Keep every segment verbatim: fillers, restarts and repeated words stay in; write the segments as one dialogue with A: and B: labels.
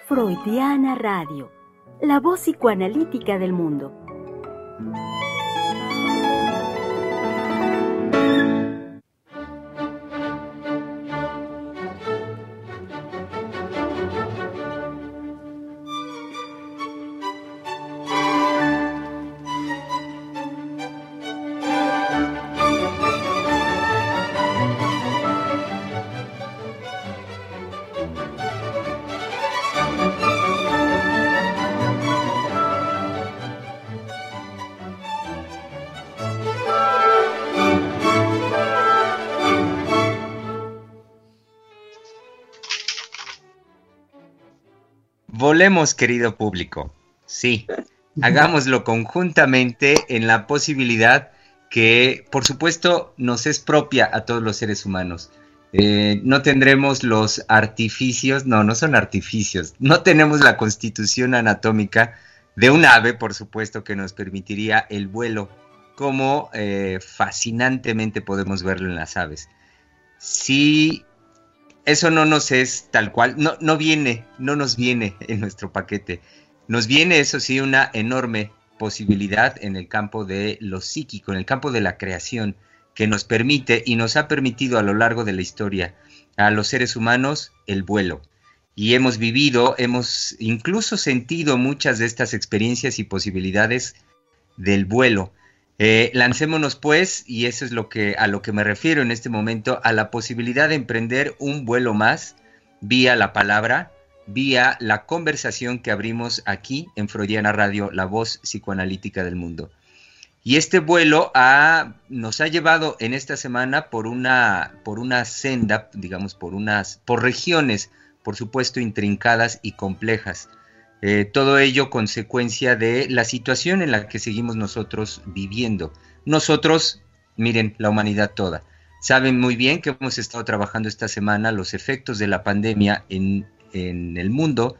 A: Freudiana Radio, la voz psicoanalítica del mundo.
B: Volemos, querido público. Sí, hagámoslo conjuntamente en la posibilidad que, por supuesto, nos es propia a todos los seres humanos. Eh, no tendremos los artificios, no, no son artificios, no tenemos la constitución anatómica de un ave, por supuesto, que nos permitiría el vuelo, como eh, fascinantemente podemos verlo en las aves. Sí. Eso no nos es tal cual, no, no viene, no nos viene en nuestro paquete. Nos viene, eso sí, una enorme posibilidad en el campo de lo psíquico, en el campo de la creación, que nos permite y nos ha permitido a lo largo de la historia a los seres humanos el vuelo. Y hemos vivido, hemos incluso sentido muchas de estas experiencias y posibilidades del vuelo. Eh, lancémonos pues, y eso es lo que, a lo que me refiero en este momento, a la posibilidad de emprender un vuelo más vía la palabra, vía la conversación que abrimos aquí en Freudiana Radio, la voz psicoanalítica del mundo. Y este vuelo ha, nos ha llevado en esta semana por una, por una senda, digamos, por unas, por regiones, por supuesto, intrincadas y complejas. Eh, todo ello consecuencia de la situación en la que seguimos nosotros viviendo. Nosotros, miren, la humanidad toda. Saben muy bien que hemos estado trabajando esta semana los efectos de la pandemia en, en el mundo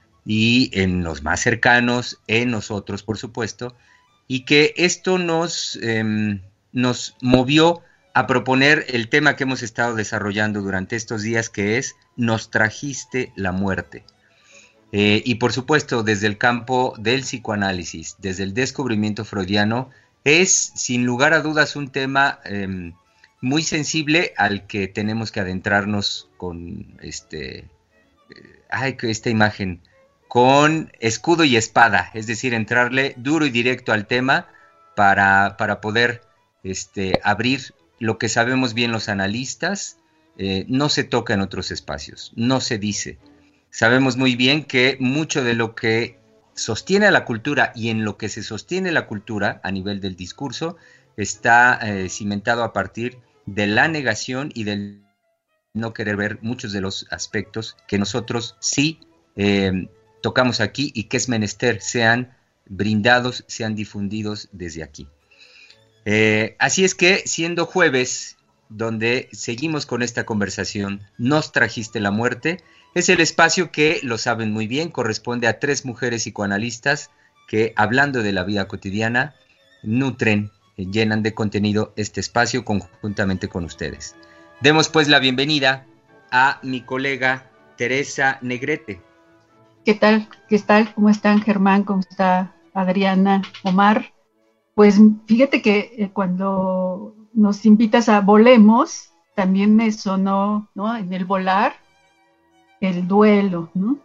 B: y en los más cercanos, en nosotros, por supuesto, y que esto nos, eh, nos movió a proponer el tema que hemos estado desarrollando durante estos días, que es Nos trajiste la muerte. Eh, y por supuesto, desde el campo del psicoanálisis, desde el descubrimiento freudiano, es sin lugar a dudas un tema eh, muy sensible al que tenemos que adentrarnos con este, eh, ay, esta imagen, con escudo y espada, es decir, entrarle duro y directo al tema para, para poder este, abrir lo que sabemos bien los analistas, eh, no se toca en otros espacios, no se dice. Sabemos muy bien que mucho de lo que sostiene a la cultura y en lo que se sostiene la cultura a nivel del discurso está eh, cimentado a partir de la negación y del no querer ver muchos de los aspectos que nosotros sí eh, tocamos aquí y que es menester sean brindados, sean difundidos desde aquí. Eh, así es que, siendo jueves, donde seguimos con esta conversación, Nos trajiste la muerte, es el espacio que, lo saben muy bien, corresponde a tres mujeres psicoanalistas que, hablando de la vida cotidiana, nutren, llenan de contenido este espacio conjuntamente con ustedes. Demos pues la bienvenida a mi colega Teresa Negrete.
C: ¿Qué tal? ¿Qué tal? ¿Cómo están, Germán? ¿Cómo está Adriana, Omar? Pues fíjate que eh, cuando nos invitas a Volemos, también me sonó, ¿no? En el volar, el duelo, ¿no?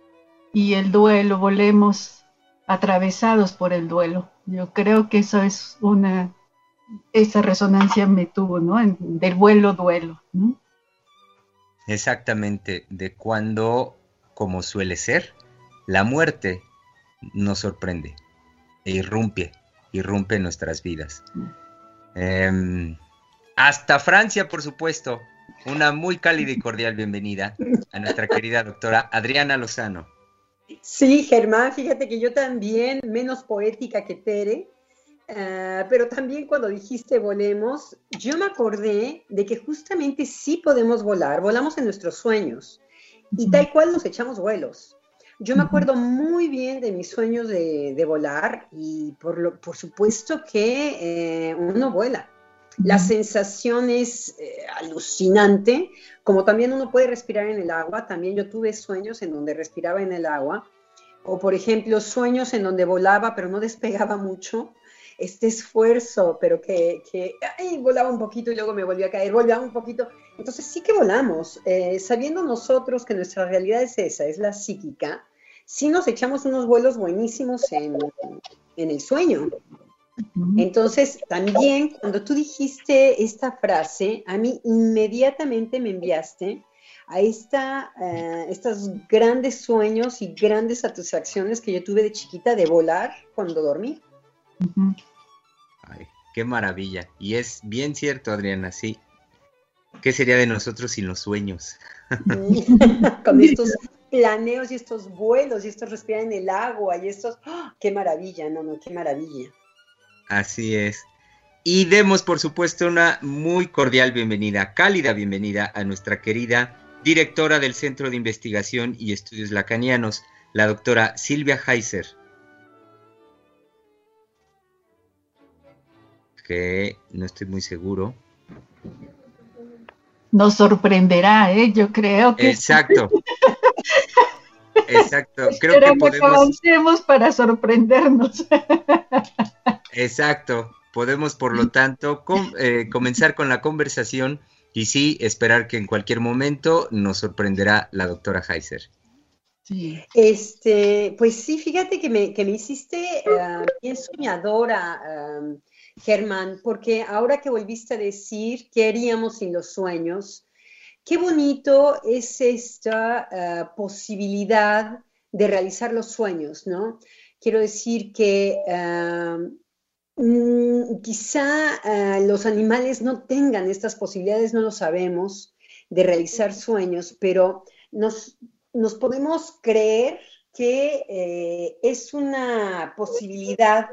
C: Y el duelo, volemos atravesados por el duelo. Yo creo que eso es una, esa resonancia me tuvo, ¿no? En, del vuelo-duelo, ¿no?
B: Exactamente, de cuando, como suele ser, la muerte nos sorprende e irrumpe, irrumpe en nuestras vidas. Mm. Eh, hasta Francia, por supuesto. Una muy cálida y cordial bienvenida a nuestra querida doctora Adriana Lozano.
D: Sí, Germán, fíjate que yo también, menos poética que Tere, uh, pero también cuando dijiste volemos, yo me acordé de que justamente sí podemos volar, volamos en nuestros sueños y tal cual nos echamos vuelos. Yo me acuerdo muy bien de mis sueños de, de volar y por, lo, por supuesto que eh, uno vuela. La sensación es eh, alucinante, como también uno puede respirar en el agua. También yo tuve sueños en donde respiraba en el agua, o por ejemplo sueños en donde volaba pero no despegaba mucho. Este esfuerzo, pero que, que ay, volaba un poquito y luego me volvía a caer, volaba un poquito. Entonces sí que volamos, eh, sabiendo nosotros que nuestra realidad es esa, es la psíquica, sí nos echamos unos vuelos buenísimos en, en el sueño. Entonces, también cuando tú dijiste esta frase, a mí inmediatamente me enviaste a esta, uh, estos grandes sueños y grandes satisfacciones que yo tuve de chiquita de volar cuando dormí.
C: Uh-huh.
B: Ay, qué maravilla. Y es bien cierto, Adriana, sí. ¿Qué sería de nosotros sin los sueños?
D: Con estos planeos y estos vuelos y estos respirar en el agua y estos... ¡Oh, qué maravilla! No, no, qué maravilla.
B: Así es. Y demos, por supuesto, una muy cordial bienvenida, cálida bienvenida a nuestra querida directora del Centro de Investigación y Estudios Lacanianos, la doctora Silvia Heiser. Que no estoy muy seguro.
C: Nos sorprenderá, ¿eh? Yo creo que...
B: Exacto. Exacto. Creo
C: Pero
B: que podemos...
C: avancemos para sorprendernos.
B: Exacto. Podemos, por lo tanto, com eh, comenzar con la conversación y sí, esperar que en cualquier momento nos sorprenderá la doctora Heiser.
D: Sí. Este, pues sí, fíjate que me, que me hiciste uh, bien soñadora, um, Germán, porque ahora que volviste a decir qué haríamos sin los sueños, qué bonito es esta uh, posibilidad de realizar los sueños, ¿no? Quiero decir que uh, mm, quizá uh, los animales no tengan estas posibilidades, no lo sabemos, de realizar sueños, pero nos, nos podemos creer que eh, es una posibilidad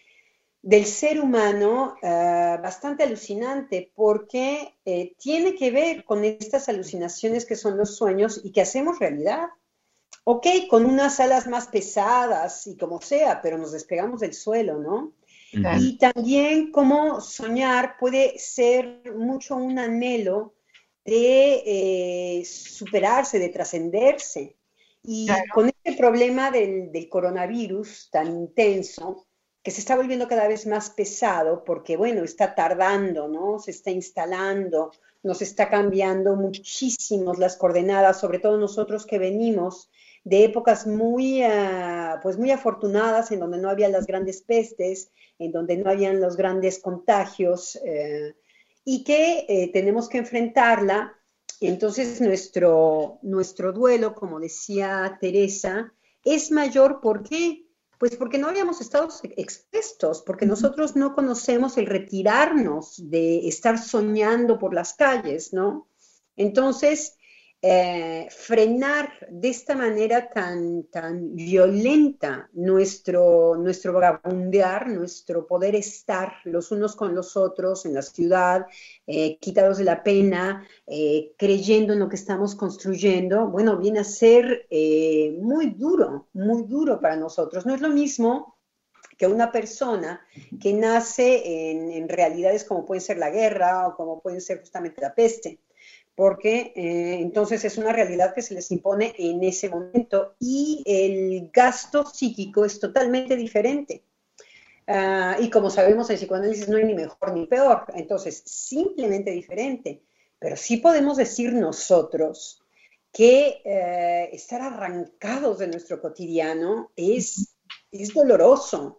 D: del ser humano uh, bastante alucinante, porque eh, tiene que ver con estas alucinaciones que son los sueños y que hacemos realidad. Ok, con unas alas más pesadas y como sea, pero nos despegamos del suelo, ¿no? Uh-huh. Y también como soñar puede ser mucho un anhelo de eh, superarse, de trascenderse. Y claro, con este problema del, del coronavirus tan intenso, que se está volviendo cada vez más pesado porque, bueno, está tardando, ¿no? Se está instalando, nos está cambiando muchísimo las coordenadas, sobre todo nosotros que venimos de épocas muy, uh, pues muy afortunadas, en donde no había las grandes pestes, en donde no habían los grandes contagios, eh, y que eh, tenemos que enfrentarla. Entonces nuestro, nuestro duelo, como decía Teresa, es mayor. ¿Por qué? Pues porque no habíamos estado expuestos, porque nosotros no conocemos el retirarnos de estar soñando por las calles, ¿no? Entonces, eh, frenar de esta manera tan, tan violenta nuestro, nuestro vagabundear, nuestro poder estar los unos con los otros en la ciudad, eh, quitados de la pena, eh, creyendo en lo que estamos construyendo, bueno, viene a ser eh, muy duro, muy duro para nosotros. No es lo mismo que una persona que nace en, en realidades como puede ser la guerra o como puede ser justamente la peste, porque eh, entonces es una realidad que se les impone en ese momento y el gasto psíquico es totalmente diferente. Uh, y como sabemos, el psicoanálisis no hay ni mejor ni peor, entonces simplemente diferente. Pero sí podemos decir nosotros que eh, estar arrancados de nuestro cotidiano es, es doloroso.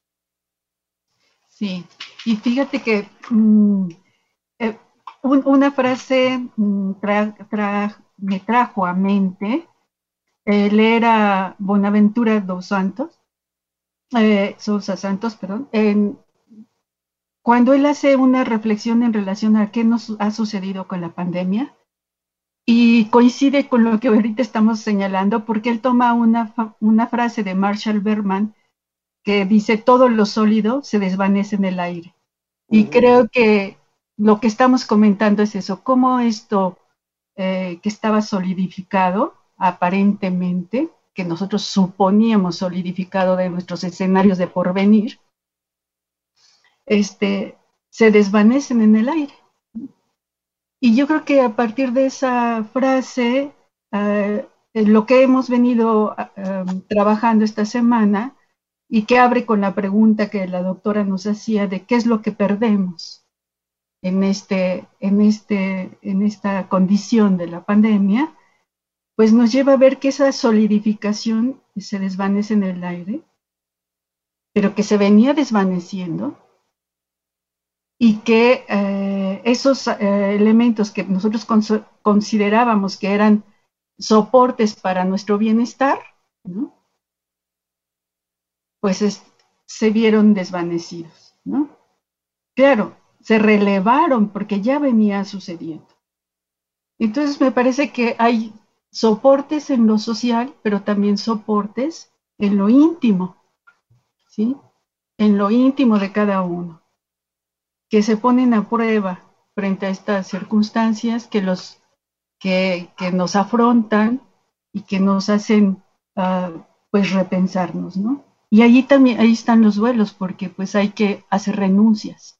C: Sí, y fíjate que mmm, eh, un, una frase mmm, tra, tra, me trajo a mente eh, leer a Bonaventura dos Santos, eh, Sousa Santos, perdón, en, cuando él hace una reflexión en relación a qué nos ha sucedido con la pandemia, y coincide con lo que ahorita estamos señalando, porque él toma una, una frase de Marshall Berman que dice: todo lo sólido se desvanece en el aire. Y uh-huh. creo que lo que estamos comentando es eso, cómo esto eh, que estaba solidificado, aparentemente, que nosotros suponíamos solidificado de nuestros escenarios de porvenir, este, se desvanecen en el aire. Y yo creo que a partir de esa frase, uh, lo que hemos venido uh, trabajando esta semana, y que abre con la pregunta que la doctora nos hacía de qué es lo que perdemos en, este, en, este, en esta condición de la pandemia, pues nos lleva a ver que esa solidificación se desvanece en el aire, pero que se venía desvaneciendo, y que eh, esos eh, elementos que nosotros cons- considerábamos que eran soportes para nuestro bienestar, ¿no? Pues es, se vieron desvanecidos, ¿no? Claro, se relevaron porque ya venía sucediendo. Entonces me parece que hay soportes en lo social, pero también soportes en lo íntimo, ¿sí? En lo íntimo de cada uno, que se ponen a prueba frente a estas circunstancias que, los, que, que nos afrontan y que nos hacen uh, pues repensarnos, ¿no? Y allí también, ahí están los duelos, porque pues hay que hacer renuncias.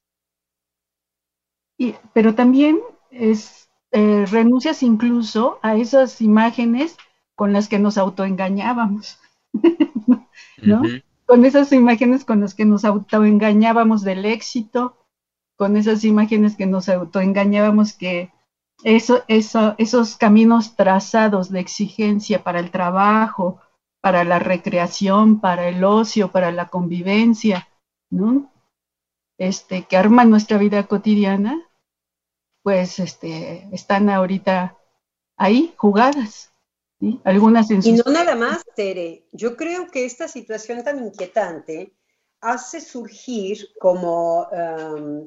C: Y, pero también es eh, renuncias incluso a esas imágenes con las que nos autoengañábamos, ¿no? Uh-huh. Con esas imágenes con las que nos autoengañábamos del éxito, con esas imágenes que nos autoengañábamos que eso, eso, esos caminos trazados de exigencia para el trabajo, para la recreación, para el ocio, para la convivencia, ¿no? Este, que arman nuestra vida cotidiana, pues este, están ahorita ahí jugadas, ¿sí? Algunas en sus...
D: Y no nada más, Tere, yo creo que esta situación tan inquietante hace surgir como um,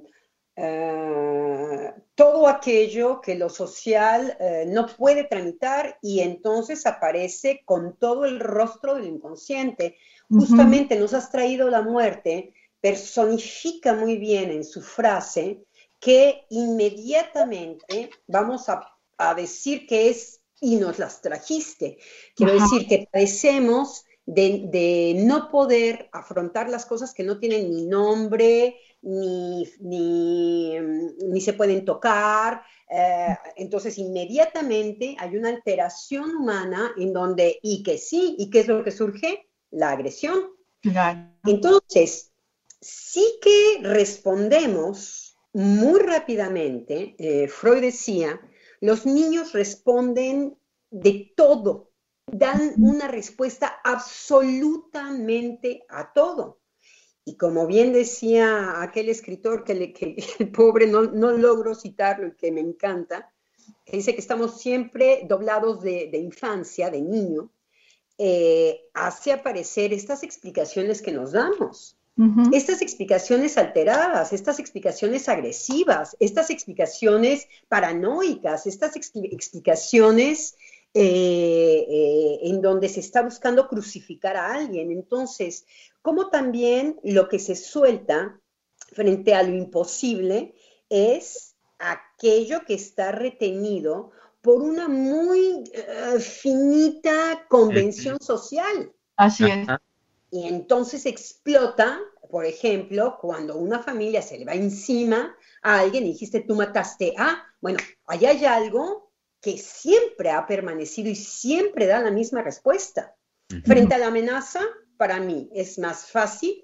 D: uh, todo aquello que lo social uh, no puede tramitar, y entonces aparece con todo el rostro del inconsciente. Uh-huh. Justamente nos has traído la muerte, personifica muy bien en su frase que inmediatamente vamos a, a decir que es y nos las trajiste. Quiero Ajá. decir que padecemos de, de no poder afrontar las cosas que no tienen ni nombre, ni, ni, ni se pueden tocar. Eh, entonces, inmediatamente hay una alteración humana en donde, y que sí, ¿y qué es lo que surge? La agresión.
C: Claro.
D: Entonces, sí que respondemos muy rápidamente. eh, Freud decía, los niños responden de todo, dan una respuesta absolutamente a todo. Y como bien decía aquel escritor que, le, que el pobre no, no logro citarlo y que me encanta, que dice que estamos siempre doblados de, de infancia, de niño, eh, hace aparecer estas explicaciones que nos damos. Uh-huh. Estas explicaciones alteradas, estas explicaciones agresivas, estas explicaciones paranoicas, estas expl- explicaciones eh, eh, en donde se está buscando crucificar a alguien. Entonces, como también lo que se suelta frente a lo imposible es aquello que está retenido por una muy uh, finita convención social.
C: Así es.
D: Y entonces explota, por ejemplo, cuando una familia se le va encima a alguien y dijiste, tú mataste a, bueno, ahí hay algo que siempre ha permanecido y siempre da la misma respuesta. Uh-huh. Frente a la amenaza, para mí es más fácil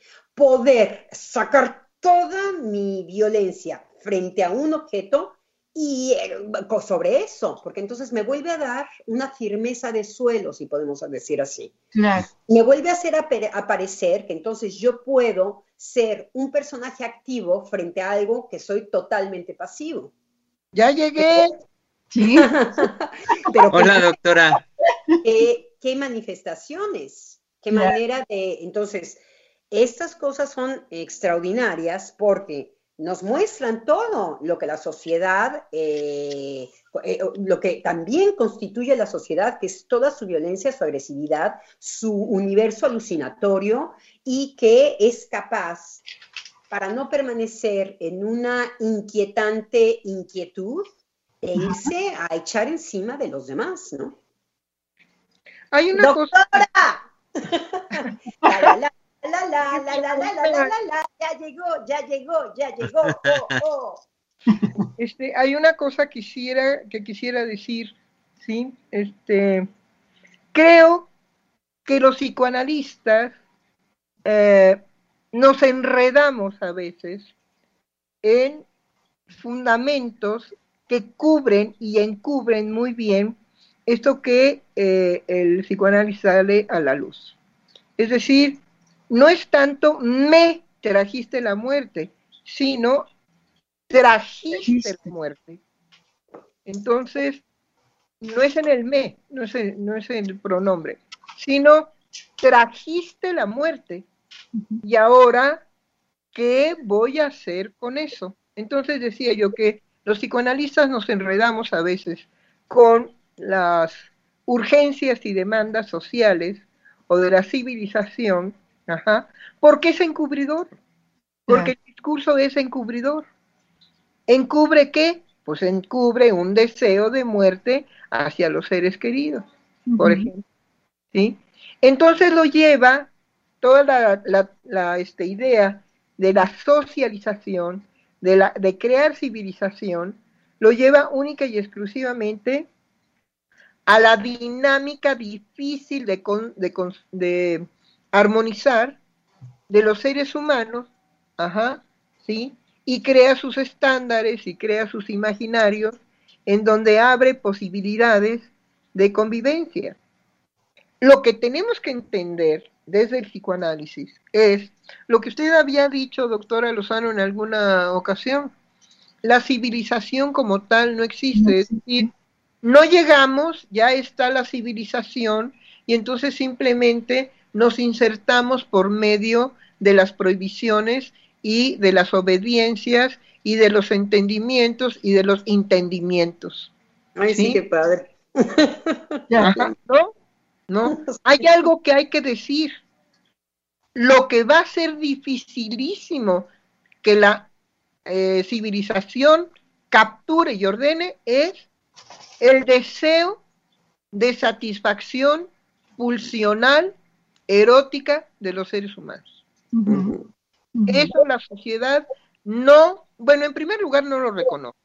D: poder sacar toda mi violencia frente a un objeto y sobre eso, porque entonces me vuelve a dar una firmeza de suelo, si podemos decir así.
C: Claro.
D: Me vuelve a hacer ap- aparecer que entonces yo puedo ser un personaje activo frente a algo que soy totalmente pasivo.
E: Ya llegué.
D: Pero, sí. Pero
B: hola, doctora.
D: ¿Qué, qué manifestaciones? ¿Qué claro. manera de...? Entonces, estas cosas son extraordinarias porque nos muestran todo lo que la sociedad, eh, eh, lo que también constituye la sociedad, que es toda su violencia, su agresividad, su universo alucinatorio, y que es capaz, para no permanecer en una inquietante inquietud, de irse a echar encima de los demás, ¿no?
E: Hay una
D: ¡Doctora!
E: cosa...
D: la, la, la, la, la, la, la, la, la, la, la, la, ya llegó, ya llegó, ya llegó, oh, oh.
E: Este, hay una cosa quisiera, que quisiera decir, ¿sí? Este, creo que los psicoanalistas eh, nos enredamos a veces en fundamentos que cubren y encubren muy bien esto que eh, el psicoanálisis sale a la luz. Es decir, no es tanto me trajiste la muerte, sino trajiste la muerte. Entonces, no es en el me, no es en, no es en el pronombre, sino trajiste la muerte. Y ahora, ¿qué voy a hacer con eso? Entonces decía yo que los psicoanalistas nos enredamos a veces con las urgencias y demandas sociales o de la civilización, ajá, porque es encubridor, porque el discurso es encubridor. ¿Encubre qué? Pues encubre un deseo de muerte hacia los seres queridos, uh-huh. por ejemplo, ¿sí? Entonces lo lleva toda la, la, la este, idea de la socialización, de, la, de crear civilización, lo lleva única y exclusivamente a la dinámica difícil de, con, de, de armonizar de los seres humanos, ajá, ¿sí? Y crea sus estándares y crea sus imaginarios en donde abre posibilidades de convivencia. Lo que tenemos que entender desde el psicoanálisis es lo que usted había dicho, doctora Lozano, en alguna ocasión. La civilización como tal no existe, es decir, no llegamos, ya está la civilización y entonces simplemente nos insertamos por medio de las prohibiciones y de las obediencias y de los entendimientos y de los entendimientos.
D: Ay, sí, sí qué padre.
E: Ajá, ¿no? ¿No? Hay algo que hay que decir. Lo que va a ser dificilísimo que la eh, civilización capture y ordene es el deseo de satisfacción pulsional, erótica de los seres humanos. Uh-huh. Eso la sociedad no, bueno, en primer lugar no lo reconoce.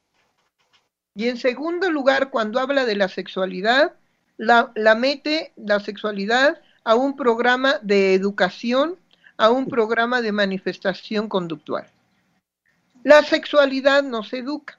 E: Y en segundo lugar, cuando habla de la sexualidad, la, la mete la sexualidad a un programa de educación, a un programa de manifestación conductual. La sexualidad no se educa.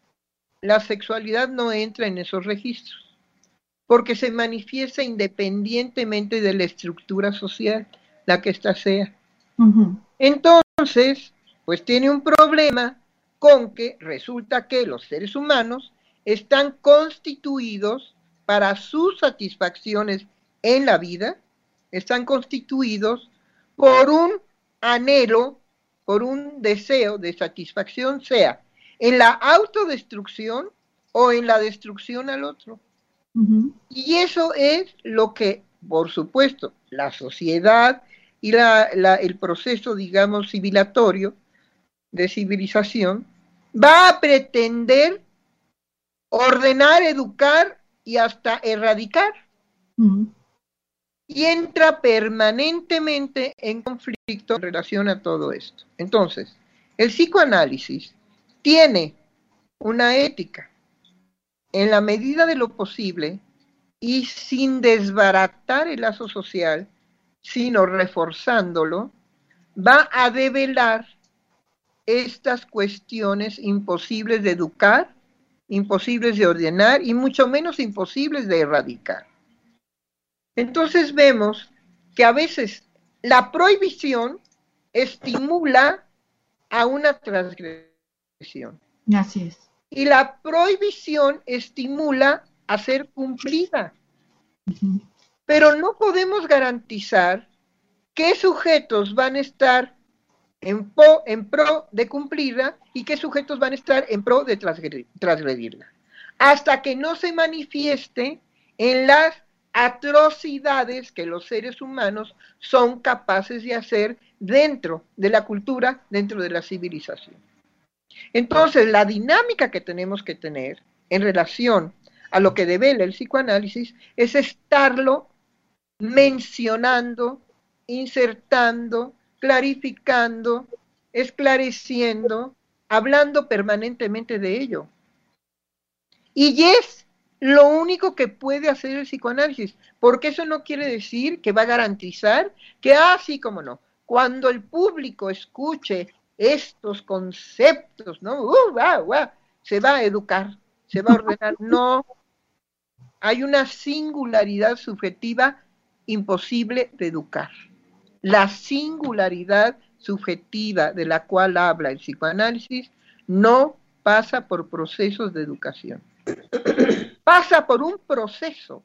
E: La sexualidad no entra en esos registros, porque se manifiesta independientemente de la estructura social, la que ésta sea. Uh-huh. Entonces, pues tiene un problema con que resulta que los seres humanos están constituidos para sus satisfacciones en la vida, están constituidos por un anhelo, por un deseo de satisfacción, sea en la autodestrucción o en la destrucción al otro. Uh-huh. Y eso es lo que, por supuesto, la sociedad y la, la, el proceso, digamos, civilatorio de civilización va a pretender ordenar, educar y hasta erradicar. Uh-huh. Y entra permanentemente en conflicto en relación a todo esto. Entonces, el psicoanálisis tiene una ética en la medida de lo posible y sin desbaratar el lazo social, sino reforzándolo, va a develar estas cuestiones imposibles de educar, imposibles de ordenar y mucho menos imposibles de erradicar. Entonces vemos que a veces la prohibición estimula a una transgresión.
C: Así es.
E: Y la prohibición estimula a ser cumplida. Uh-huh. Pero no podemos garantizar qué sujetos van a estar en, po, en pro de cumplirla y qué sujetos van a estar en pro de transgredirla. Hasta que no se manifieste en las atrocidades que los seres humanos son capaces de hacer dentro de la cultura, dentro de la civilización. Entonces, la dinámica que tenemos que tener en relación a lo que devela el psicoanálisis es estarlo mencionando, insertando, clarificando, esclareciendo, hablando permanentemente de ello. Y es lo único que puede hacer el psicoanálisis, porque eso no quiere decir que va a garantizar que, ah, sí, como no, cuando el público escuche estos conceptos, ¿no? Uh, wow, wow, se va a educar, se va a ordenar. No, hay una singularidad subjetiva imposible de educar. La singularidad subjetiva de la cual habla el psicoanálisis no pasa por procesos de educación. Pasa por un proceso.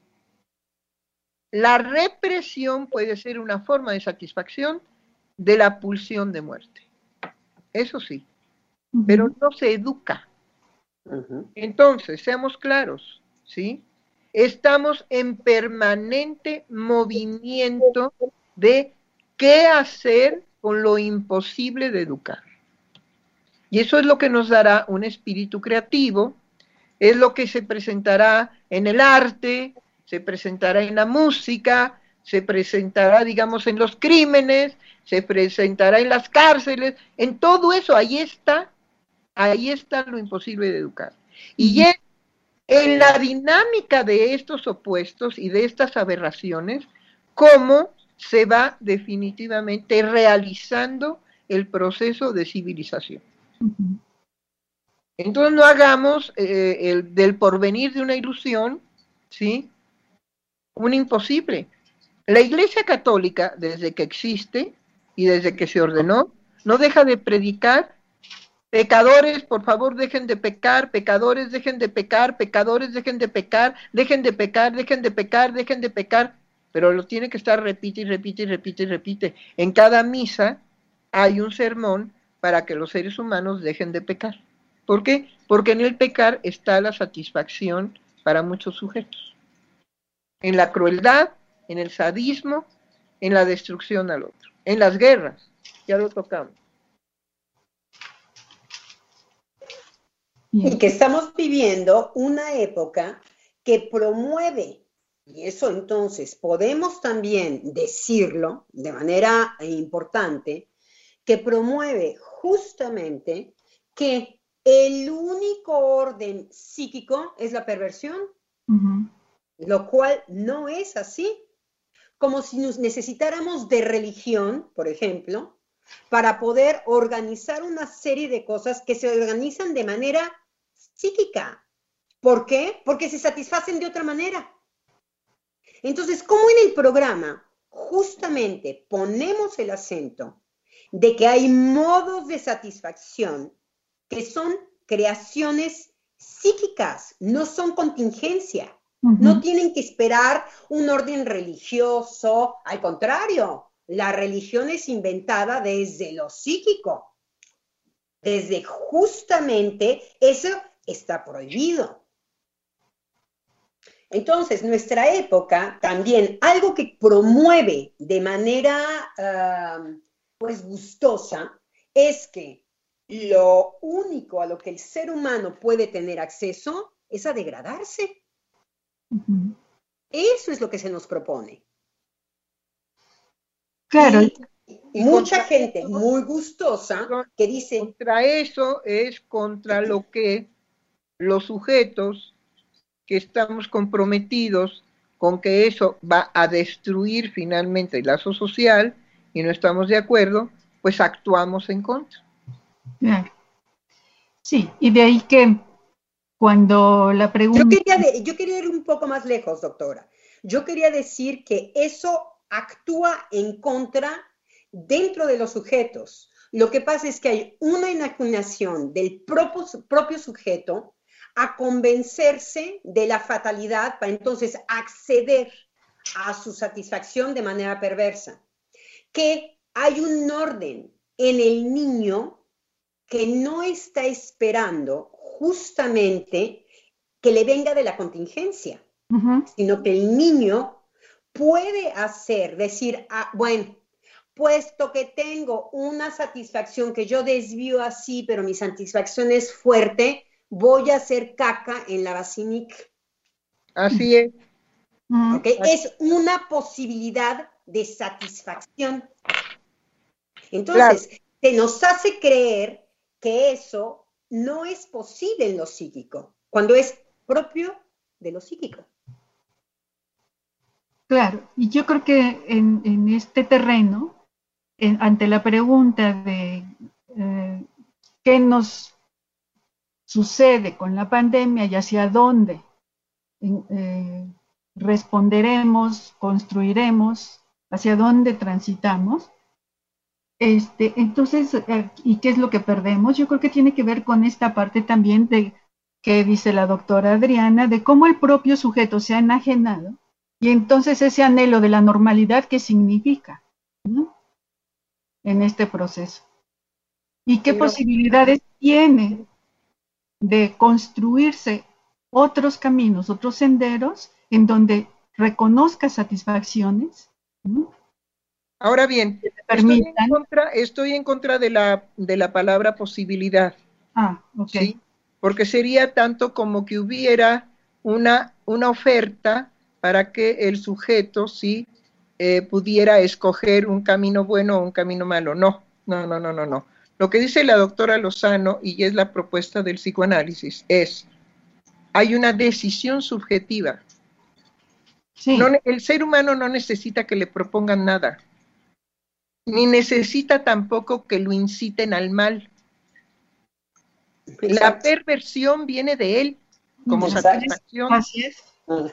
E: La represión puede ser una forma de satisfacción de la pulsión de muerte. Eso sí, uh-huh. Pero no se educa. Uh-huh. Entonces, seamos claros, ¿sí? Estamos en permanente movimiento de qué hacer con lo imposible de educar. Y eso es lo que nos dará un espíritu creativo, es lo que se presentará en el arte, se presentará en la música, se presentará, digamos, en los crímenes, se presentará en las cárceles, en todo eso, ahí está, ahí está lo imposible de educar. Y es en la dinámica de estos opuestos y de estas aberraciones, cómo se va definitivamente realizando el proceso de civilización. Uh-huh. Entonces no hagamos eh, el, del porvenir de una ilusión, ¿sí?, un imposible. La Iglesia Católica, desde que existe y desde que se ordenó, no deja de predicar: pecadores, por favor, dejen de pecar, pecadores, dejen de pecar, pecadores, dejen de pecar, dejen de pecar, dejen de pecar, dejen de pecar, pero lo tiene que estar repite y repite y repite y repite. En cada misa hay un sermón para que los seres humanos dejen de pecar. ¿Por qué? Porque en el pecar está la satisfacción para muchos sujetos. En la crueldad, en el sadismo, en la destrucción al otro, en las guerras, ya lo tocamos.
D: Y que estamos viviendo una época que promueve, y eso entonces podemos también decirlo de manera importante, que promueve justamente que el único orden psíquico es la perversión, uh-huh. Lo cual no es así. Como si nos necesitáramos de religión, por ejemplo, para poder organizar una serie de cosas que se organizan de manera psíquica. ¿Por qué? Porque se satisfacen de otra manera. Entonces, ¿cómo en el programa justamente ponemos el acento de que hay modos de satisfacción que son creaciones psíquicas, no son contingencia? Uh-huh. No tienen que esperar un orden religioso, al contrario, la religión es inventada desde lo psíquico, desde justamente eso está prohibido. Entonces, nuestra época también, algo que promueve de manera uh, pues gustosa, es que lo único a lo que el ser humano puede tener acceso es a degradarse. Uh-huh. Eso es lo que se nos propone.
C: Claro.
D: Y, y mucha gente eso, muy gustosa que dice...
E: Contra eso es contra lo que los sujetos que estamos comprometidos con que eso va a destruir finalmente el lazo social y no estamos de acuerdo, pues actuamos en contra.
C: Claro. Sí, y de ahí que cuando la pregunta...
D: Yo quería, de, yo quería ir un poco más lejos, doctora. Yo quería decir que eso actúa en contra dentro de los sujetos. Lo que pasa es que hay una inclinación del propio, propio sujeto a convencerse de la fatalidad para entonces acceder a su satisfacción de manera perversa. Que hay un orden en el niño que no está esperando justamente que le venga de la contingencia, uh-huh. Sino que el niño puede hacer, decir, ah, bueno, puesto que tengo una satisfacción que yo desvío así, pero mi satisfacción es fuerte, voy a hacer caca en la basílica.
E: Así es.
D: ¿Okay? Es una posibilidad de satisfacción. Entonces, claro, se nos hace creer que eso no es posible en lo psíquico, cuando es propio de lo psíquico.
C: Claro, y yo creo que en, en este terreno, en, ante la pregunta de eh, qué nos sucede con la pandemia y hacia dónde eh, responderemos, construiremos, hacia dónde transitamos, este, entonces, eh, ¿y qué es lo que perdemos? Yo creo que tiene que ver con esta parte también de que dice la doctora Adriana, de cómo el propio sujeto se ha enajenado. Y entonces ese anhelo de la normalidad, ¿qué significa? ¿No? En este proceso. ¿Y qué Pero, posibilidades tiene de construirse otros caminos, otros senderos en donde reconozca satisfacciones? ¿No?
E: Ahora bien, estoy en contra, estoy en contra de la, de la palabra posibilidad.
C: Ah, ok.
E: ¿Sí? Porque sería tanto como que hubiera una, una oferta para que el sujeto sí eh, pudiera escoger un camino bueno o un camino malo. No, no, no, no, no, no. Lo que dice la doctora Lozano, y es la propuesta del psicoanálisis, es, hay una decisión subjetiva. Sí. No, el ser humano no necesita que le propongan nada, ni necesita tampoco que lo inciten al mal. Exacto. La perversión viene de él, como Exacto. satisfacción.
C: Así es.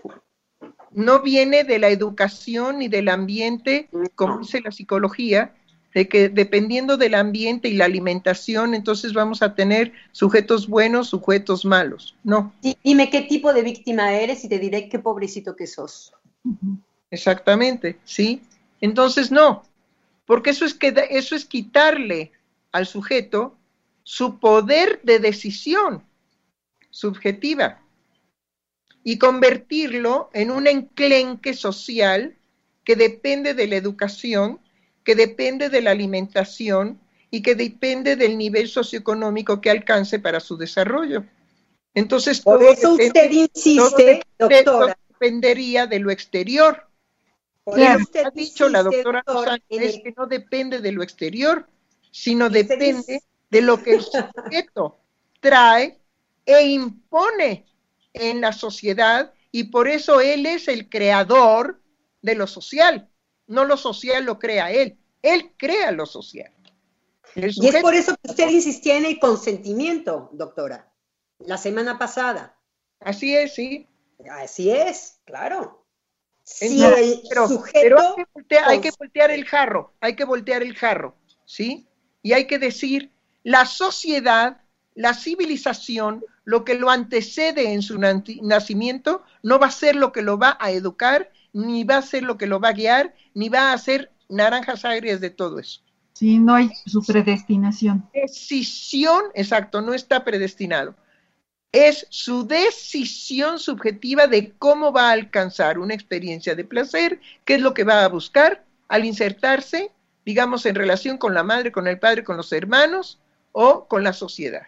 E: No viene de la educación ni del ambiente, como dice la psicología, de que dependiendo del ambiente y la alimentación, entonces vamos a tener sujetos buenos, sujetos malos. No.
D: Sí, dime qué tipo de víctima eres y te diré qué pobrecito que sos.
E: Exactamente, ¿sí? Entonces no, porque eso es, que, eso es quitarle al sujeto su poder de decisión subjetiva y convertirlo en un enclenque social que depende de la educación, que depende de la alimentación y que depende del nivel socioeconómico que alcance para su desarrollo. Entonces,
D: por
E: todo
D: eso
E: depende,
D: usted insiste,
E: todo depende,
D: doctora.
E: todo dependería de lo exterior.
D: Por
E: Claro,
D: eso usted
E: ha dicho
D: insiste,
E: la doctora
D: doctor,
E: Lozano,
D: en
E: es
D: el...
E: que no depende de lo exterior, sino
D: usted
E: depende
D: dice...
E: de lo que el sujeto trae e impone en la sociedad, y por eso él es el creador de lo social. No lo social lo crea él, él crea lo social.
D: Y es por eso que usted insistía en el consentimiento, doctora, la semana pasada.
E: Así es, sí.
D: Así es, claro. Si
E: Entonces,
D: el
E: pero,
D: sujeto...
E: pero hay, que voltear, hay que voltear el jarro, hay que voltear el jarro, ¿sí? Y hay que decir, la sociedad, la civilización, lo que lo antecede en su nacimiento, no va a ser lo que lo va a educar, ni va a ser lo que lo va a guiar, ni va a hacer naranjas agrias de todo eso.
C: Sí, no hay su predestinación.
E: Decisión, exacto, no está predestinado. Es su decisión subjetiva de cómo va a alcanzar una experiencia de placer, qué es lo que va a buscar al insertarse, digamos, en relación con la madre, con el padre, con los hermanos o con la sociedad.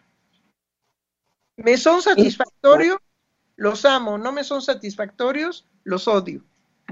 E: ¿Me son satisfactorios? Los amo. ¿No me son satisfactorios? Los odio.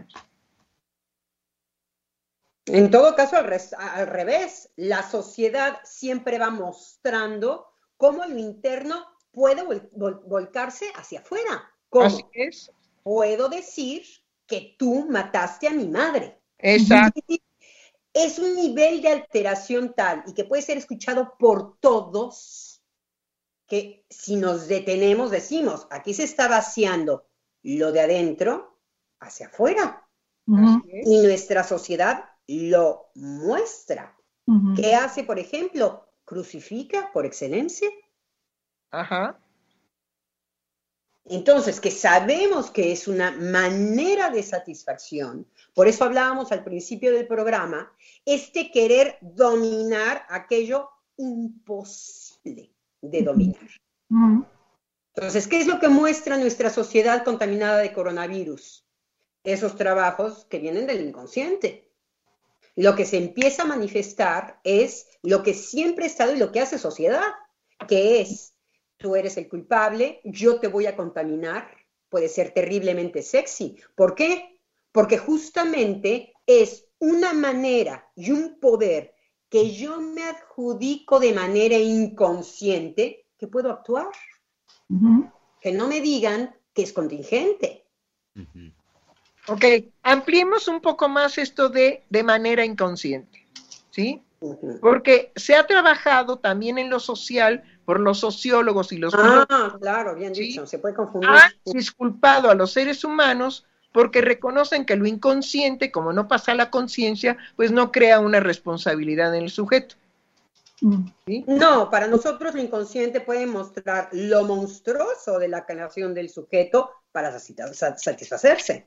D: En todo caso, al, re al revés, la sociedad siempre va mostrando cómo lo interno puede vol vol volcarse hacia afuera. ¿Cómo?
E: Así es.
D: Puedo decir que tú mataste a mi madre.
E: Exacto.
D: Es un nivel de alteración tal y que puede ser escuchado por todos que si nos detenemos decimos, aquí se está vaciando lo de adentro hacia afuera.
C: Uh-huh.
D: Y nuestra sociedad lo muestra. Uh-huh. ¿Qué hace, por ejemplo? Crucifica por excelencia.
E: Ajá.
D: Entonces, que sabemos que es una manera de satisfacción, por eso hablábamos al principio del programa, este querer dominar aquello imposible de dominar.
C: Uh-huh.
D: Entonces, ¿qué es lo que muestra nuestra sociedad contaminada de coronavirus? Esos trabajos que vienen del inconsciente. Lo que se empieza a manifestar es lo que siempre ha estado y lo que hace sociedad, que es, tú eres el culpable, yo te voy a contaminar, puede ser terriblemente sexy. ¿Por qué? Porque justamente es una manera y un poder que yo me adjudico de manera inconsciente que puedo actuar. Uh-huh. Que no me digan que es contingente.
E: Uh-huh. Ok, ampliemos un poco más esto de de manera inconsciente, ¿sí? Uh-huh. Porque se ha trabajado también en lo social por los sociólogos y los
D: Ah, filósofos, claro, bien ¿sí? dicho, se puede confundir.
E: Han disculpado a los seres humanos porque reconocen que lo inconsciente, como no pasa a la conciencia, pues no crea una responsabilidad en el sujeto.
D: ¿Sí? No, para nosotros lo inconsciente puede mostrar lo monstruoso de la creación del sujeto para satisfacerse.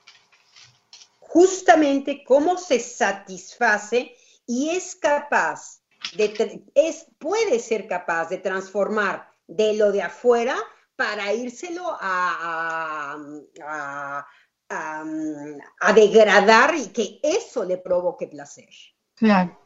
D: Justamente cómo se satisface y es capaz, de, es, puede ser capaz de transformar de lo de afuera para írselo a, a, a, a, a degradar y que eso le provoque placer.
C: Claro.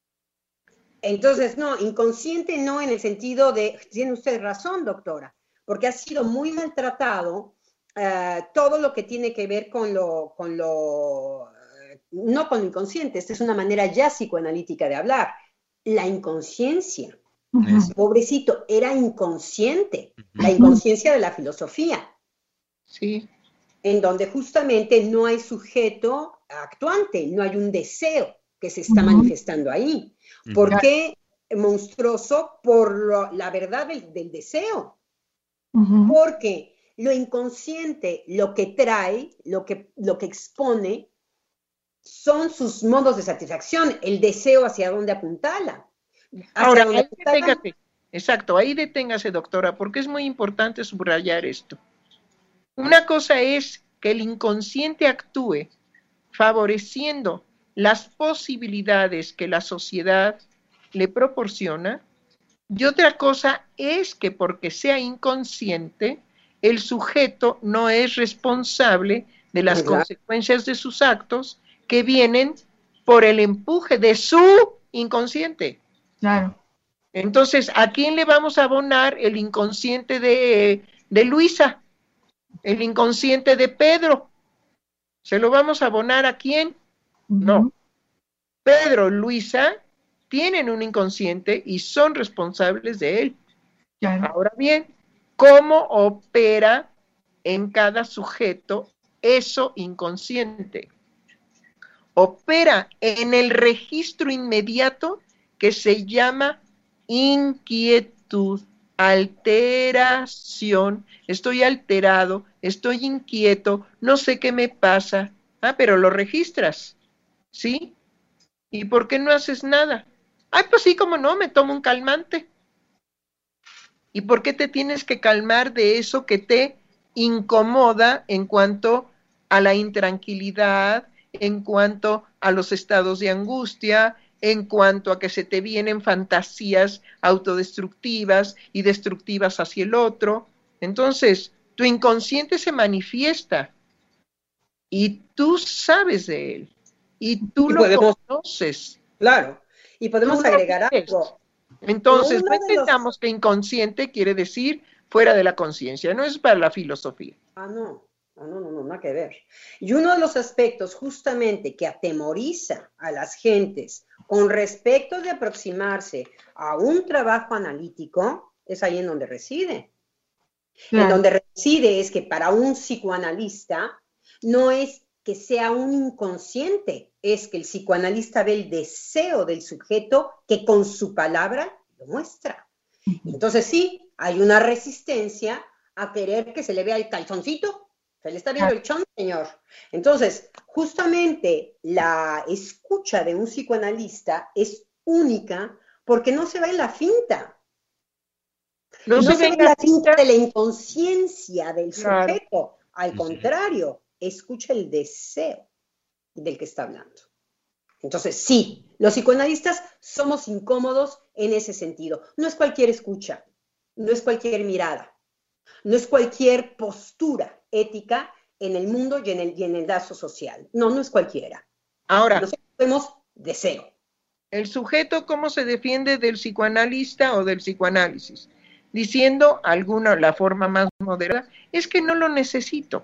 D: Entonces, no, inconsciente no en el sentido de, tiene usted razón, doctora, porque ha sido muy maltratado uh, todo lo que tiene que ver con lo, con lo, uh, no con lo inconsciente, esta es una manera ya psicoanalítica de hablar, la inconsciencia. Uh-huh. Pobrecito, era inconsciente, uh-huh. La inconsciencia de la filosofía.
E: Sí.
D: En donde justamente no hay sujeto actuante, no hay un deseo que se está uh-huh. manifestando ahí. ¿Por qué monstruoso? Por lo, la verdad del, del deseo. Uh-huh. Porque lo inconsciente, lo que trae, lo que, lo que expone, son sus modos de satisfacción, el deseo hacia dónde apuntala.
E: Ahora, ahí deténgase, exacto, ahí deténgase, doctora, porque es muy importante subrayar esto. Una cosa es que el inconsciente actúe favoreciendo las posibilidades que la sociedad le proporciona, y otra cosa es que porque sea inconsciente, el sujeto no es responsable de las
D: Claro.
E: consecuencias de sus actos que vienen por el empuje de su inconsciente.
C: Claro.
E: Entonces, ¿a quién le vamos a abonar el inconsciente de, de Luisa? El inconsciente de Pedro. ¿Se lo vamos a abonar a quién? Uh-huh. No. Pedro, Luisa, tienen un inconsciente y son responsables de él.
C: Claro.
E: Ahora bien, ¿cómo opera en cada sujeto eso inconsciente? Opera en el registro inmediato que se llama inquietud, alteración. Estoy alterado, estoy inquieto, no sé qué me pasa. Ah, pero lo registras, ¿sí? ¿Y por qué no haces nada? Ay, pues sí, como no, me tomo un calmante. ¿Y por qué te tienes que calmar de eso que te incomoda en cuanto a la intranquilidad, en cuanto a los estados de angustia, en cuanto a que se te vienen fantasías autodestructivas y destructivas hacia el otro? Entonces, tu inconsciente se manifiesta y tú sabes de él y tú
D: y
E: lo
D: podemos,
E: conoces.
D: Claro, y podemos agregar algo.
E: Entonces, no entendamos los... que inconsciente quiere decir fuera de la conciencia, no es para la filosofía.
D: Ah, no. No, no, no, no, nada que ver. Y uno de los aspectos justamente que atemoriza a las gentes con respecto de aproximarse a un trabajo analítico es ahí en donde reside. Claro. En donde reside es que para un psicoanalista no es que sea un inconsciente, es que el psicoanalista ve el deseo del sujeto que con su palabra lo muestra. Entonces sí, hay una resistencia a querer que se le vea el calzoncito. Se le está viendo el chon, señor. Entonces, justamente la escucha de un psicoanalista es única porque no se va en la finta. No, no se, se ve en la finta de la inconsciencia del claro. sujeto. Al contrario, escucha el deseo del que está hablando. Entonces, sí, los psicoanalistas somos incómodos en ese sentido. No es cualquier escucha, no es cualquier mirada, no es cualquier postura ética en el mundo y en el, y en el lazo social. No, no es cualquiera.
E: Ahora,
D: nosotros vemos deseo.
E: ¿El sujeto cómo se defiende del psicoanalista o del psicoanálisis? Diciendo alguna, la forma más moderada, es que no lo necesito.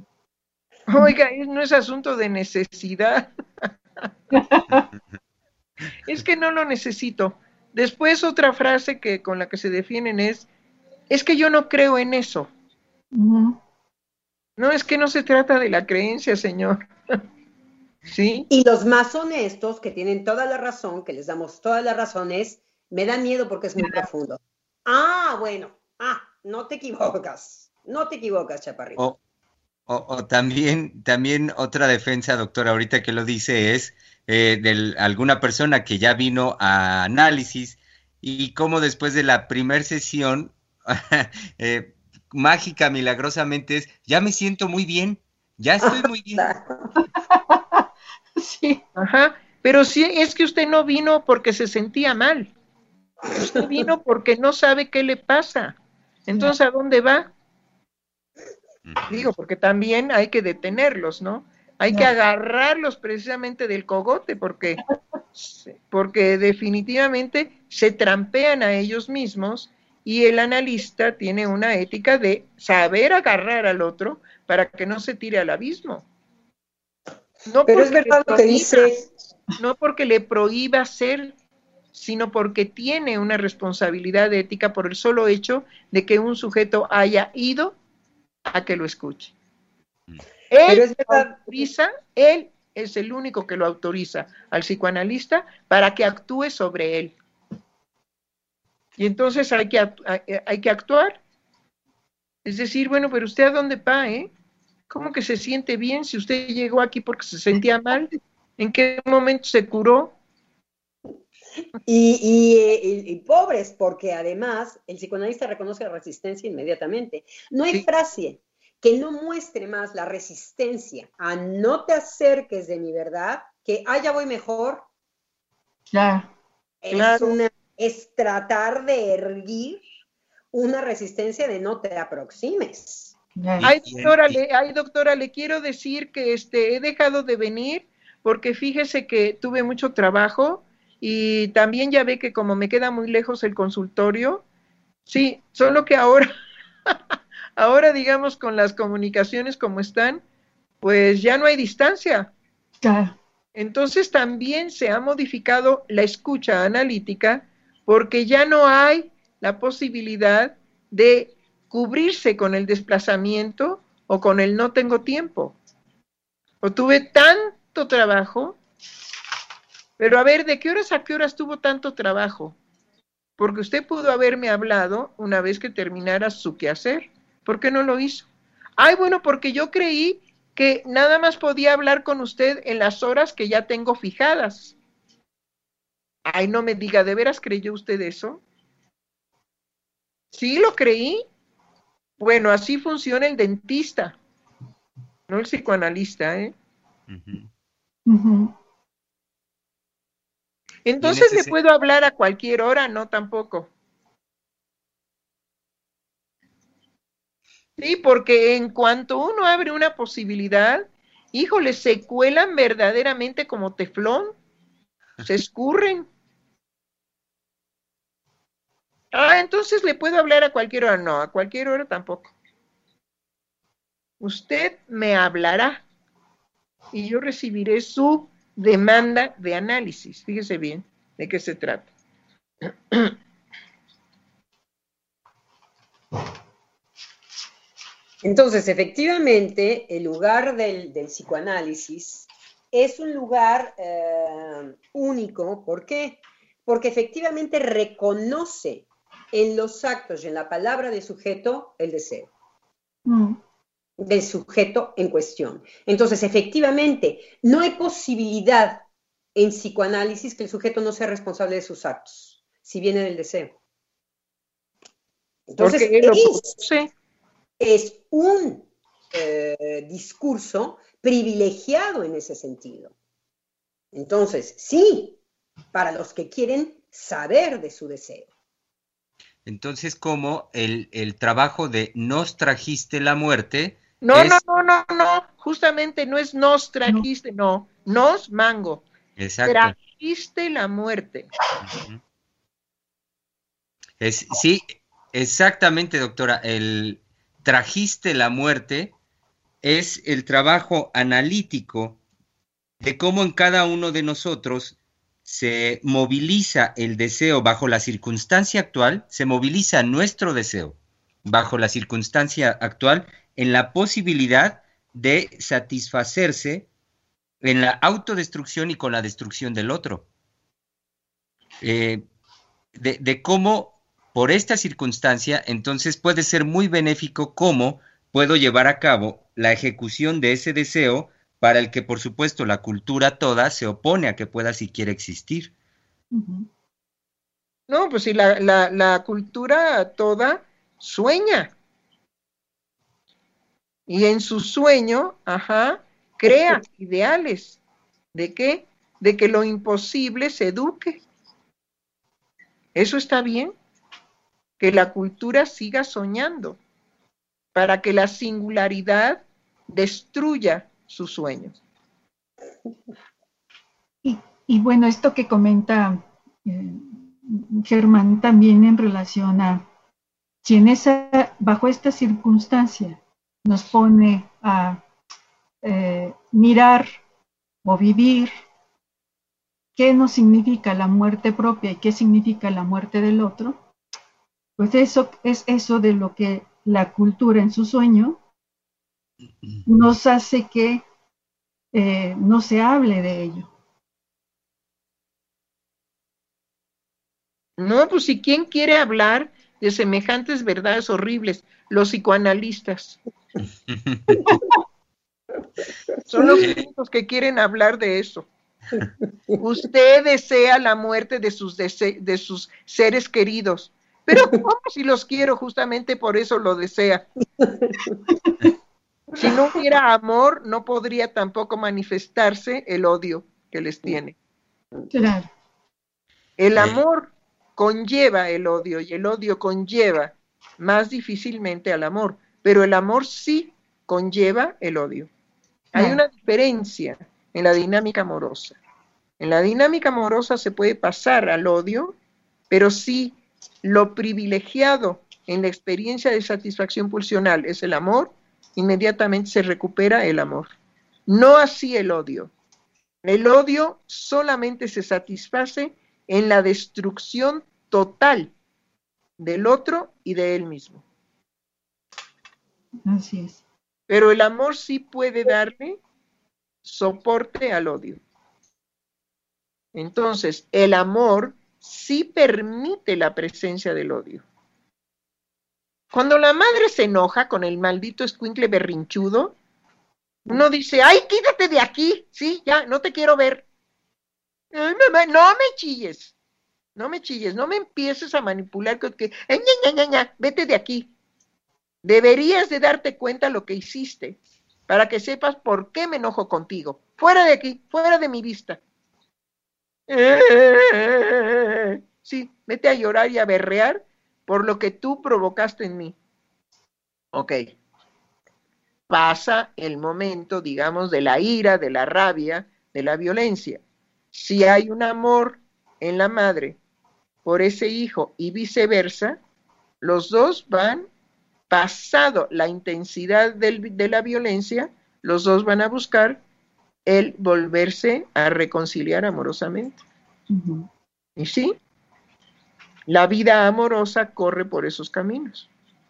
E: Oiga, no es asunto de necesidad. Es que no lo necesito. Después otra frase que con la que se defienden es, es que yo no creo en eso.
C: Uh-huh.
E: No, es que no se trata de la creencia, señor. ¿Sí?
D: Y los más honestos, que tienen toda la razón, que les damos todas las razones, me da miedo porque es muy profundo. Ah, bueno, ah, no te equivocas, no te equivocas, chaparrito.
B: O, o, o también, también otra defensa, doctora, ahorita que lo dice, es eh, de alguna persona que ya vino a análisis y cómo después de la primer sesión, eh, mágica, milagrosamente es, ya me siento muy bien, ya estoy muy bien.
C: Sí.
E: Ajá, pero sí es que usted no vino porque se sentía mal. Usted vino porque no sabe qué le pasa. Entonces, ¿a dónde va? Digo, porque también hay que detenerlos, ¿no? Hay que agarrarlos precisamente del cogote, porque, porque definitivamente se trampean a ellos mismos y el analista tiene una ética de saber agarrar al otro para que no se tire al abismo. No
D: Pero es
E: porque
D: verdad
E: le
D: lo que
E: prohíba,
D: dice.
E: no porque le prohíba ser, sino porque tiene una responsabilidad ética por el solo hecho de que un sujeto haya ido a que lo escuche. Él
D: Pero es verdad.
E: autoriza, él es el único que lo autoriza al psicoanalista para que actúe sobre él. Y entonces hay que, hay que actuar. Es decir, bueno, pero usted a dónde va, ¿eh? ¿Cómo que se siente bien si usted llegó aquí porque se sentía mal? ¿En qué momento se curó?
D: Y, y, y, y pobres, porque además el psicoanalista reconoce la resistencia inmediatamente. No hay sí. frase que no muestre más la resistencia a no te acerques de mi verdad, que, ah, ya voy mejor.
C: Claro.
D: Es,
E: claro.
D: Una, es tratar de erguir una resistencia de no te aproximes.
E: Ay, doctora, le, ay, doctora, le quiero decir que este, he dejado de venir porque fíjese que tuve mucho trabajo y también ya ve que como me queda muy lejos el consultorio, sí, solo que ahora, ahora digamos con las comunicaciones como están, pues ya no hay distancia.
C: Claro.
E: Entonces también se ha modificado la escucha analítica porque ya no hay la posibilidad de cubrirse con el desplazamiento o con el no tengo tiempo. O tuve tanto trabajo, pero a ver, ¿de qué horas a qué horas tuvo tanto trabajo? Porque usted pudo haberme hablado una vez que terminara su quehacer. ¿Por qué no lo hizo? Ay, bueno, porque yo creí que nada más podía hablar con usted en las horas que ya tengo fijadas. Ay, no me diga, ¿de veras creyó usted eso? Sí, lo creí. Bueno, así funciona el dentista, no el psicoanalista, ¿eh?
B: Uh-huh.
C: Uh-huh.
E: Entonces le puedo hablar a cualquier hora, no tampoco. Sí, porque en cuanto uno abre una posibilidad, híjole, se cuelan verdaderamente como teflón, se escurren. Ah, entonces le puedo hablar a cualquier hora. No, a cualquier hora tampoco. Usted me hablará y yo recibiré su demanda de análisis. Fíjese bien de qué se trata.
D: Entonces, efectivamente, el lugar del, del psicoanálisis es un lugar eh, único. ¿Por qué? Porque efectivamente reconoce en los actos y en la palabra del sujeto el deseo. Mm. Del sujeto en cuestión. Entonces, efectivamente, no hay posibilidad en psicoanálisis que el sujeto no sea responsable de sus actos, si viene del deseo. Entonces,
E: Porque él lo
D: produce. Es un eh, discurso privilegiado en ese sentido. Entonces, sí, para los que quieren saber de su deseo.
B: Entonces, como el, el trabajo de nos trajiste la muerte.
E: No,
B: es...
E: no, no, no, no, justamente no es nos trajiste, no, no nos mango.
B: Exacto.
E: Trajiste la muerte.
B: Uh-huh. Es, sí, exactamente, doctora. El trajiste la muerte es el trabajo analítico de cómo en cada uno de nosotros se moviliza el deseo bajo la circunstancia actual, se moviliza nuestro deseo bajo la circunstancia actual en la posibilidad de satisfacerse en la autodestrucción y con la destrucción del otro. Eh, de, de cómo por esta circunstancia entonces puede ser muy benéfico cómo puedo llevar a cabo la ejecución de ese deseo para el que por supuesto la cultura toda se opone a que pueda siquiera existir.
E: Uh-huh. No, pues si la, la, la cultura toda sueña. Y en su sueño, ajá, crea ideales. ¿De qué? De que lo imposible se eduque. ¿Eso está bien? Que la cultura siga soñando para que la singularidad destruya sus sueños.
C: Y, y bueno, esto que comenta eh, Germán también en relación a si en esa, bajo esta circunstancia nos pone a eh, mirar o vivir qué nos significa la muerte propia y qué significa la muerte del otro, pues eso es eso de lo que la cultura en su sueño nos hace que eh, no se hable de ello.
E: No, pues si quién quiere hablar de semejantes verdades horribles, los psicoanalistas. Son los únicos que quieren hablar de eso. Usted desea la muerte de sus, dese- de sus seres queridos, pero ¿cómo si los quiero? Justamente por eso lo desea. Si no hubiera amor, no podría tampoco manifestarse el odio que les tiene.
C: Claro.
E: El amor conlleva el odio y el odio conlleva más difícilmente al amor, pero el amor sí conlleva el odio. Hay una diferencia en la dinámica amorosa. En la dinámica amorosa se puede pasar al odio, pero si lo privilegiado en la experiencia de satisfacción pulsional es el amor, inmediatamente se recupera el amor. No así el odio. El odio solamente se satisface en la destrucción total del otro y de él mismo.
C: Así es.
E: Pero el amor sí puede darle soporte al odio. Entonces, el amor sí permite la presencia del odio. Cuando la madre se enoja con el maldito escuincle berrinchudo, uno dice, ¡ay, quítate de aquí! Sí, ya, no te quiero ver. Ay, mamá, no me chilles. No me chilles, no me empieces a manipular con que, eh, ña, ña, ña, ña, vete de aquí. Deberías de darte cuenta lo que hiciste, para que sepas por qué me enojo contigo. Fuera de aquí, fuera de mi vista. Sí, vete a llorar y a berrear por lo que tú provocaste en mí. Ok. Pasa el momento, digamos, de la ira, de la rabia, de la violencia. Si hay un amor en la madre por ese hijo y viceversa, los dos van, pasado la intensidad del, de la violencia, los dos van a buscar el volverse a reconciliar amorosamente. Uh-huh. Y sí, la vida amorosa corre por esos caminos.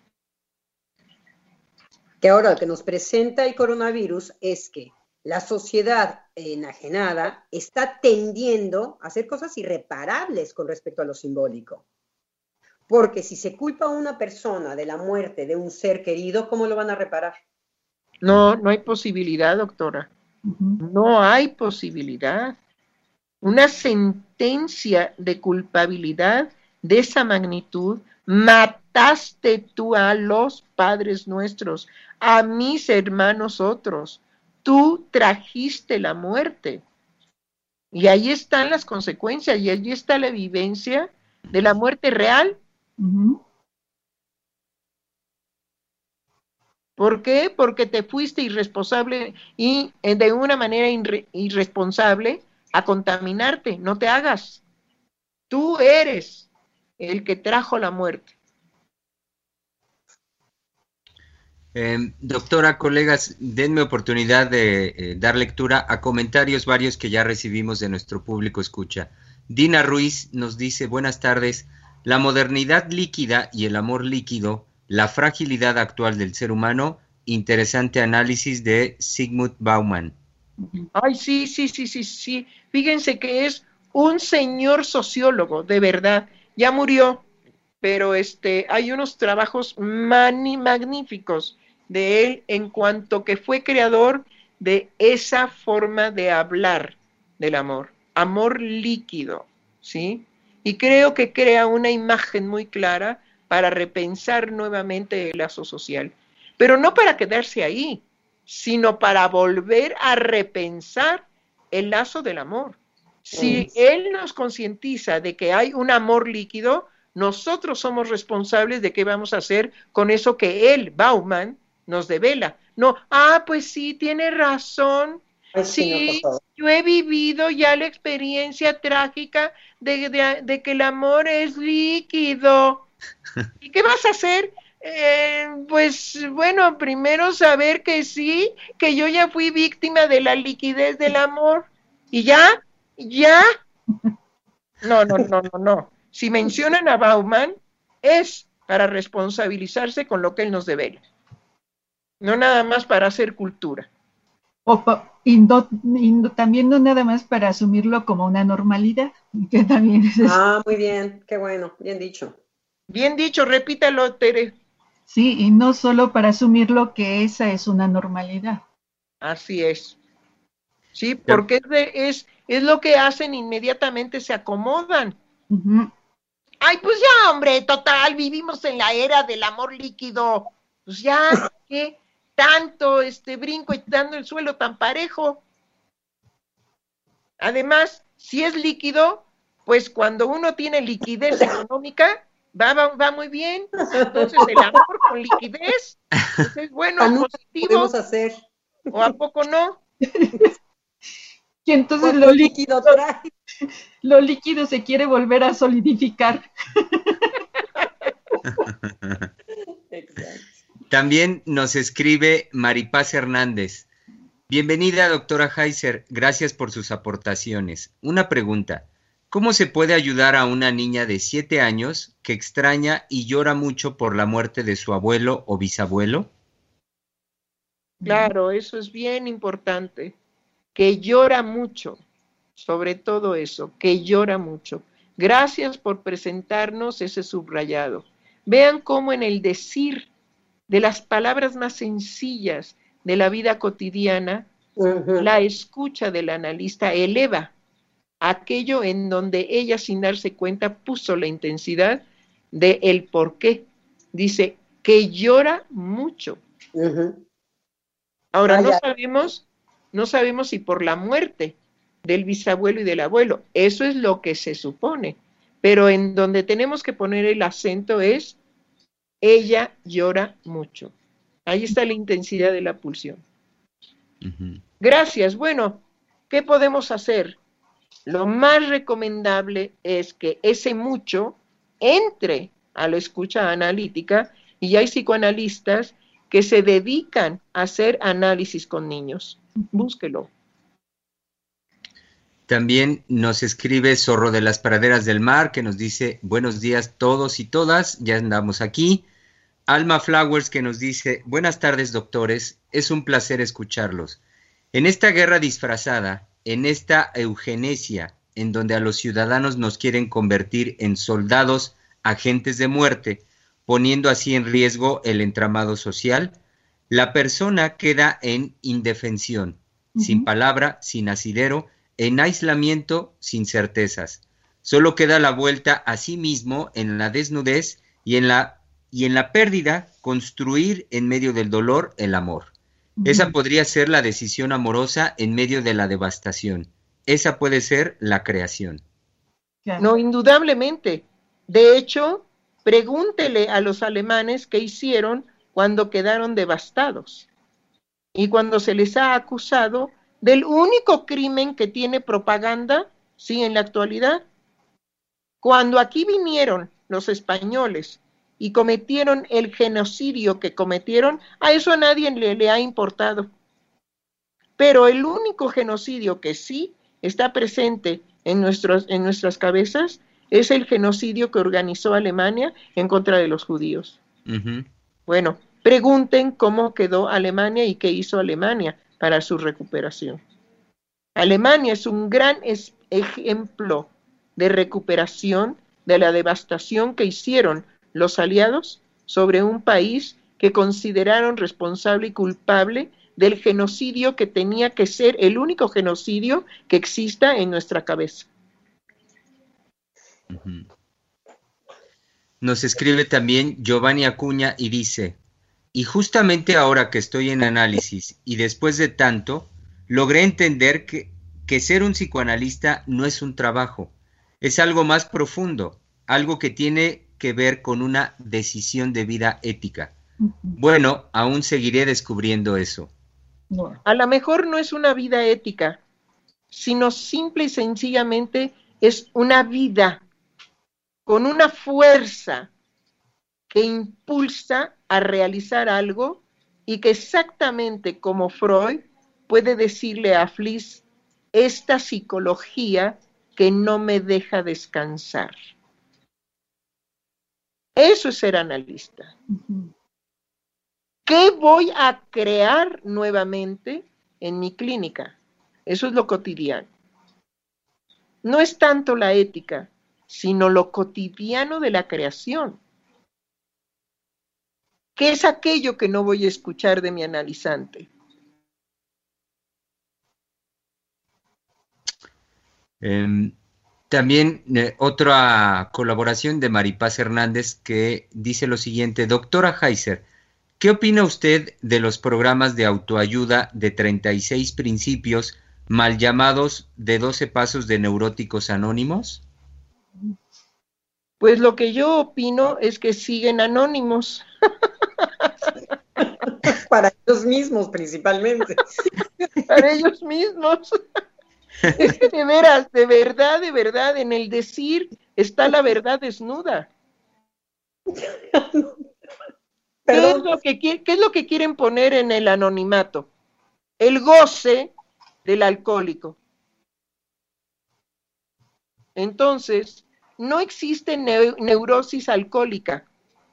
D: Que ahora lo que nos presenta el coronavirus es que la sociedad enajenada está tendiendo a hacer cosas irreparables con respecto a lo simbólico. Porque si se culpa a una persona de la muerte de un ser querido, ¿cómo lo van a reparar?
E: No, no hay posibilidad, doctora. Uh-huh. No hay posibilidad. Una sentencia de culpabilidad de esa magnitud, mataste tú a los padres nuestros, a mis hermanos otros, tú trajiste la muerte. Y ahí están las consecuencias, y allí está la vivencia de la muerte real. Uh-huh. ¿Por qué? Porque te fuiste irresponsable y de una manera irre- irresponsable a contaminarte. No te hagas. Tú eres el que trajo la muerte.
B: Eh, doctora, colegas, denme oportunidad de eh, dar lectura a comentarios varios que ya recibimos de nuestro público escucha. Dina Ruiz nos dice, buenas tardes, la modernidad líquida y el amor líquido, la fragilidad actual del ser humano, interesante análisis de Zygmunt Bauman.
E: Ay, sí, sí, sí, sí, sí. Fíjense que es un señor sociólogo, de verdad. Ya murió, pero este, hay unos trabajos mani magníficos de él en cuanto que fue creador de esa forma de hablar del amor, amor líquido, ¿sí? Y creo que crea una imagen muy clara para repensar nuevamente el lazo social, pero no para quedarse ahí, sino para volver a repensar el lazo del amor. Si él nos concientiza de que hay un amor líquido, nosotros somos responsables de qué vamos a hacer con eso que él, Bauman, nos devela. No, ah, pues sí, tiene razón.
D: Pues
E: sí,
D: sí, no,
E: yo he vivido ya la experiencia trágica de, de, de que el amor es líquido. ¿Y qué vas a hacer? Eh, pues bueno, primero saber que sí, que yo ya fui víctima de la liquidez del amor. ¿Y ya? ¿Ya? No, no, no, no, no. Si mencionan a Bauman, es para responsabilizarse con lo que él nos devela. No nada más para hacer cultura.
C: O pa, y no, y no, también no nada más para asumirlo como una normalidad. Que también es
D: ah, muy bien, qué bueno, bien dicho.
E: Bien dicho, repítalo, Tere.
C: Sí, y no solo para asumirlo que esa es una normalidad.
E: Así es. Sí, porque es, de, es, es lo que hacen, inmediatamente se acomodan.
C: Uh-huh.
E: Ay, pues ya, hombre, total, vivimos en la era del amor líquido. Pues ya, ¿qué? Tanto este brinco y dando el suelo tan parejo. Además, si es líquido, pues cuando uno tiene liquidez económica, va, va, va muy bien. Entonces el amor con liquidez, pues es bueno, positivo.
D: Podemos hacer.
E: ¿O a poco no?
C: Y entonces lo líquido, trae? lo líquido se quiere volver a solidificar.
D: Exacto.
B: También nos escribe Maripaz Hernández. Bienvenida, doctora Heiser. Gracias por sus aportaciones. Una pregunta. ¿Cómo se puede ayudar a una niña de siete años que extraña y llora mucho por la muerte de su abuelo o bisabuelo?
E: Claro, eso es bien importante. Que llora mucho, sobre todo eso, que llora mucho. Gracias por presentarnos ese subrayado. Vean cómo en el decir de las palabras más sencillas de la vida cotidiana, uh-huh. la escucha del analista eleva aquello en donde ella, sin darse cuenta, puso la intensidad de el por qué. Dice que llora mucho. Uh-huh. Ahora, no sabemos, no sabemos si por la muerte del bisabuelo y del abuelo, eso es lo que se supone, pero en donde tenemos que poner el acento es, ella llora mucho. Ahí está la intensidad de la pulsión. Uh-huh. Gracias. Bueno, ¿qué podemos hacer? Lo más recomendable es que ese mucho entre a la escucha analítica, y hay psicoanalistas que se dedican a hacer análisis con niños. Búsquelo.
B: También nos escribe Zorro de las Praderas del Mar, que nos dice, buenos días todos y todas, ya andamos aquí. Alma Flowers, que nos dice, buenas tardes doctores, es un placer escucharlos. En esta guerra disfrazada, en esta eugenesia, en donde a los ciudadanos nos quieren convertir en soldados, agentes de muerte, poniendo así en riesgo el entramado social, la persona queda en indefensión, uh-huh. sin palabra, sin asidero, en aislamiento, sin certezas. Solo queda la vuelta a sí mismo en la desnudez y en la, y en la pérdida construir en medio del dolor el amor. Uh-huh. Esa podría ser la decisión amorosa en medio de la devastación. Esa puede ser la creación.
E: No, indudablemente. De hecho, pregúntele a los alemanes qué hicieron cuando quedaron devastados y cuando se les ha acusado del único crimen que tiene propaganda, sí, en la actualidad. Cuando aquí vinieron los españoles y cometieron el genocidio que cometieron, a eso a nadie le, le ha importado. Pero el único genocidio que sí está presente en, nuestros, en nuestras cabezas es el genocidio que organizó Alemania en contra de los judíos. Uh-huh. Bueno, pregunten cómo quedó Alemania y qué hizo Alemania para su recuperación. Alemania es un gran es- ejemplo de recuperación de la devastación que hicieron los aliados sobre un país que consideraron responsable y culpable del genocidio que tenía que ser el único genocidio que exista en nuestra cabeza.
B: Uh-huh. Nos escribe también Giovanni Acuña y dice, y justamente ahora que estoy en análisis y después de tanto, logré entender que, que ser un psicoanalista no es un trabajo, es algo más profundo, algo que tiene que ver con una decisión de vida ética. Uh-huh. Bueno, aún seguiré descubriendo eso.
E: A lo mejor no es una vida ética, sino simple y sencillamente es una vida con una fuerza que impulsa a realizar algo y que exactamente como Freud puede decirle a Fliss, esta psicología que no me deja descansar. Eso es ser analista. Uh-huh. ¿Qué voy a crear nuevamente en mi clínica? Eso es lo cotidiano. No es tanto la ética, sino lo cotidiano de la creación. ¿Qué es aquello que no voy a escuchar de mi analizante?
B: Eh, también eh, otra colaboración de Maripaz Hernández que dice lo siguiente, doctora Heiser, ¿qué opina usted de los programas de autoayuda de treinta y seis principios mal llamados de doce pasos de neuróticos anónimos?
E: Pues lo que yo opino es que siguen anónimos.
D: Para ellos mismos, principalmente.
E: Para ellos mismos. Es que de veras, de verdad, de verdad, en el decir está la verdad desnuda. ¿Qué es, lo que, ¿Qué es lo que quieren poner en el anonimato? El goce del alcohólico. Entonces, no existe ne- neurosis alcohólica.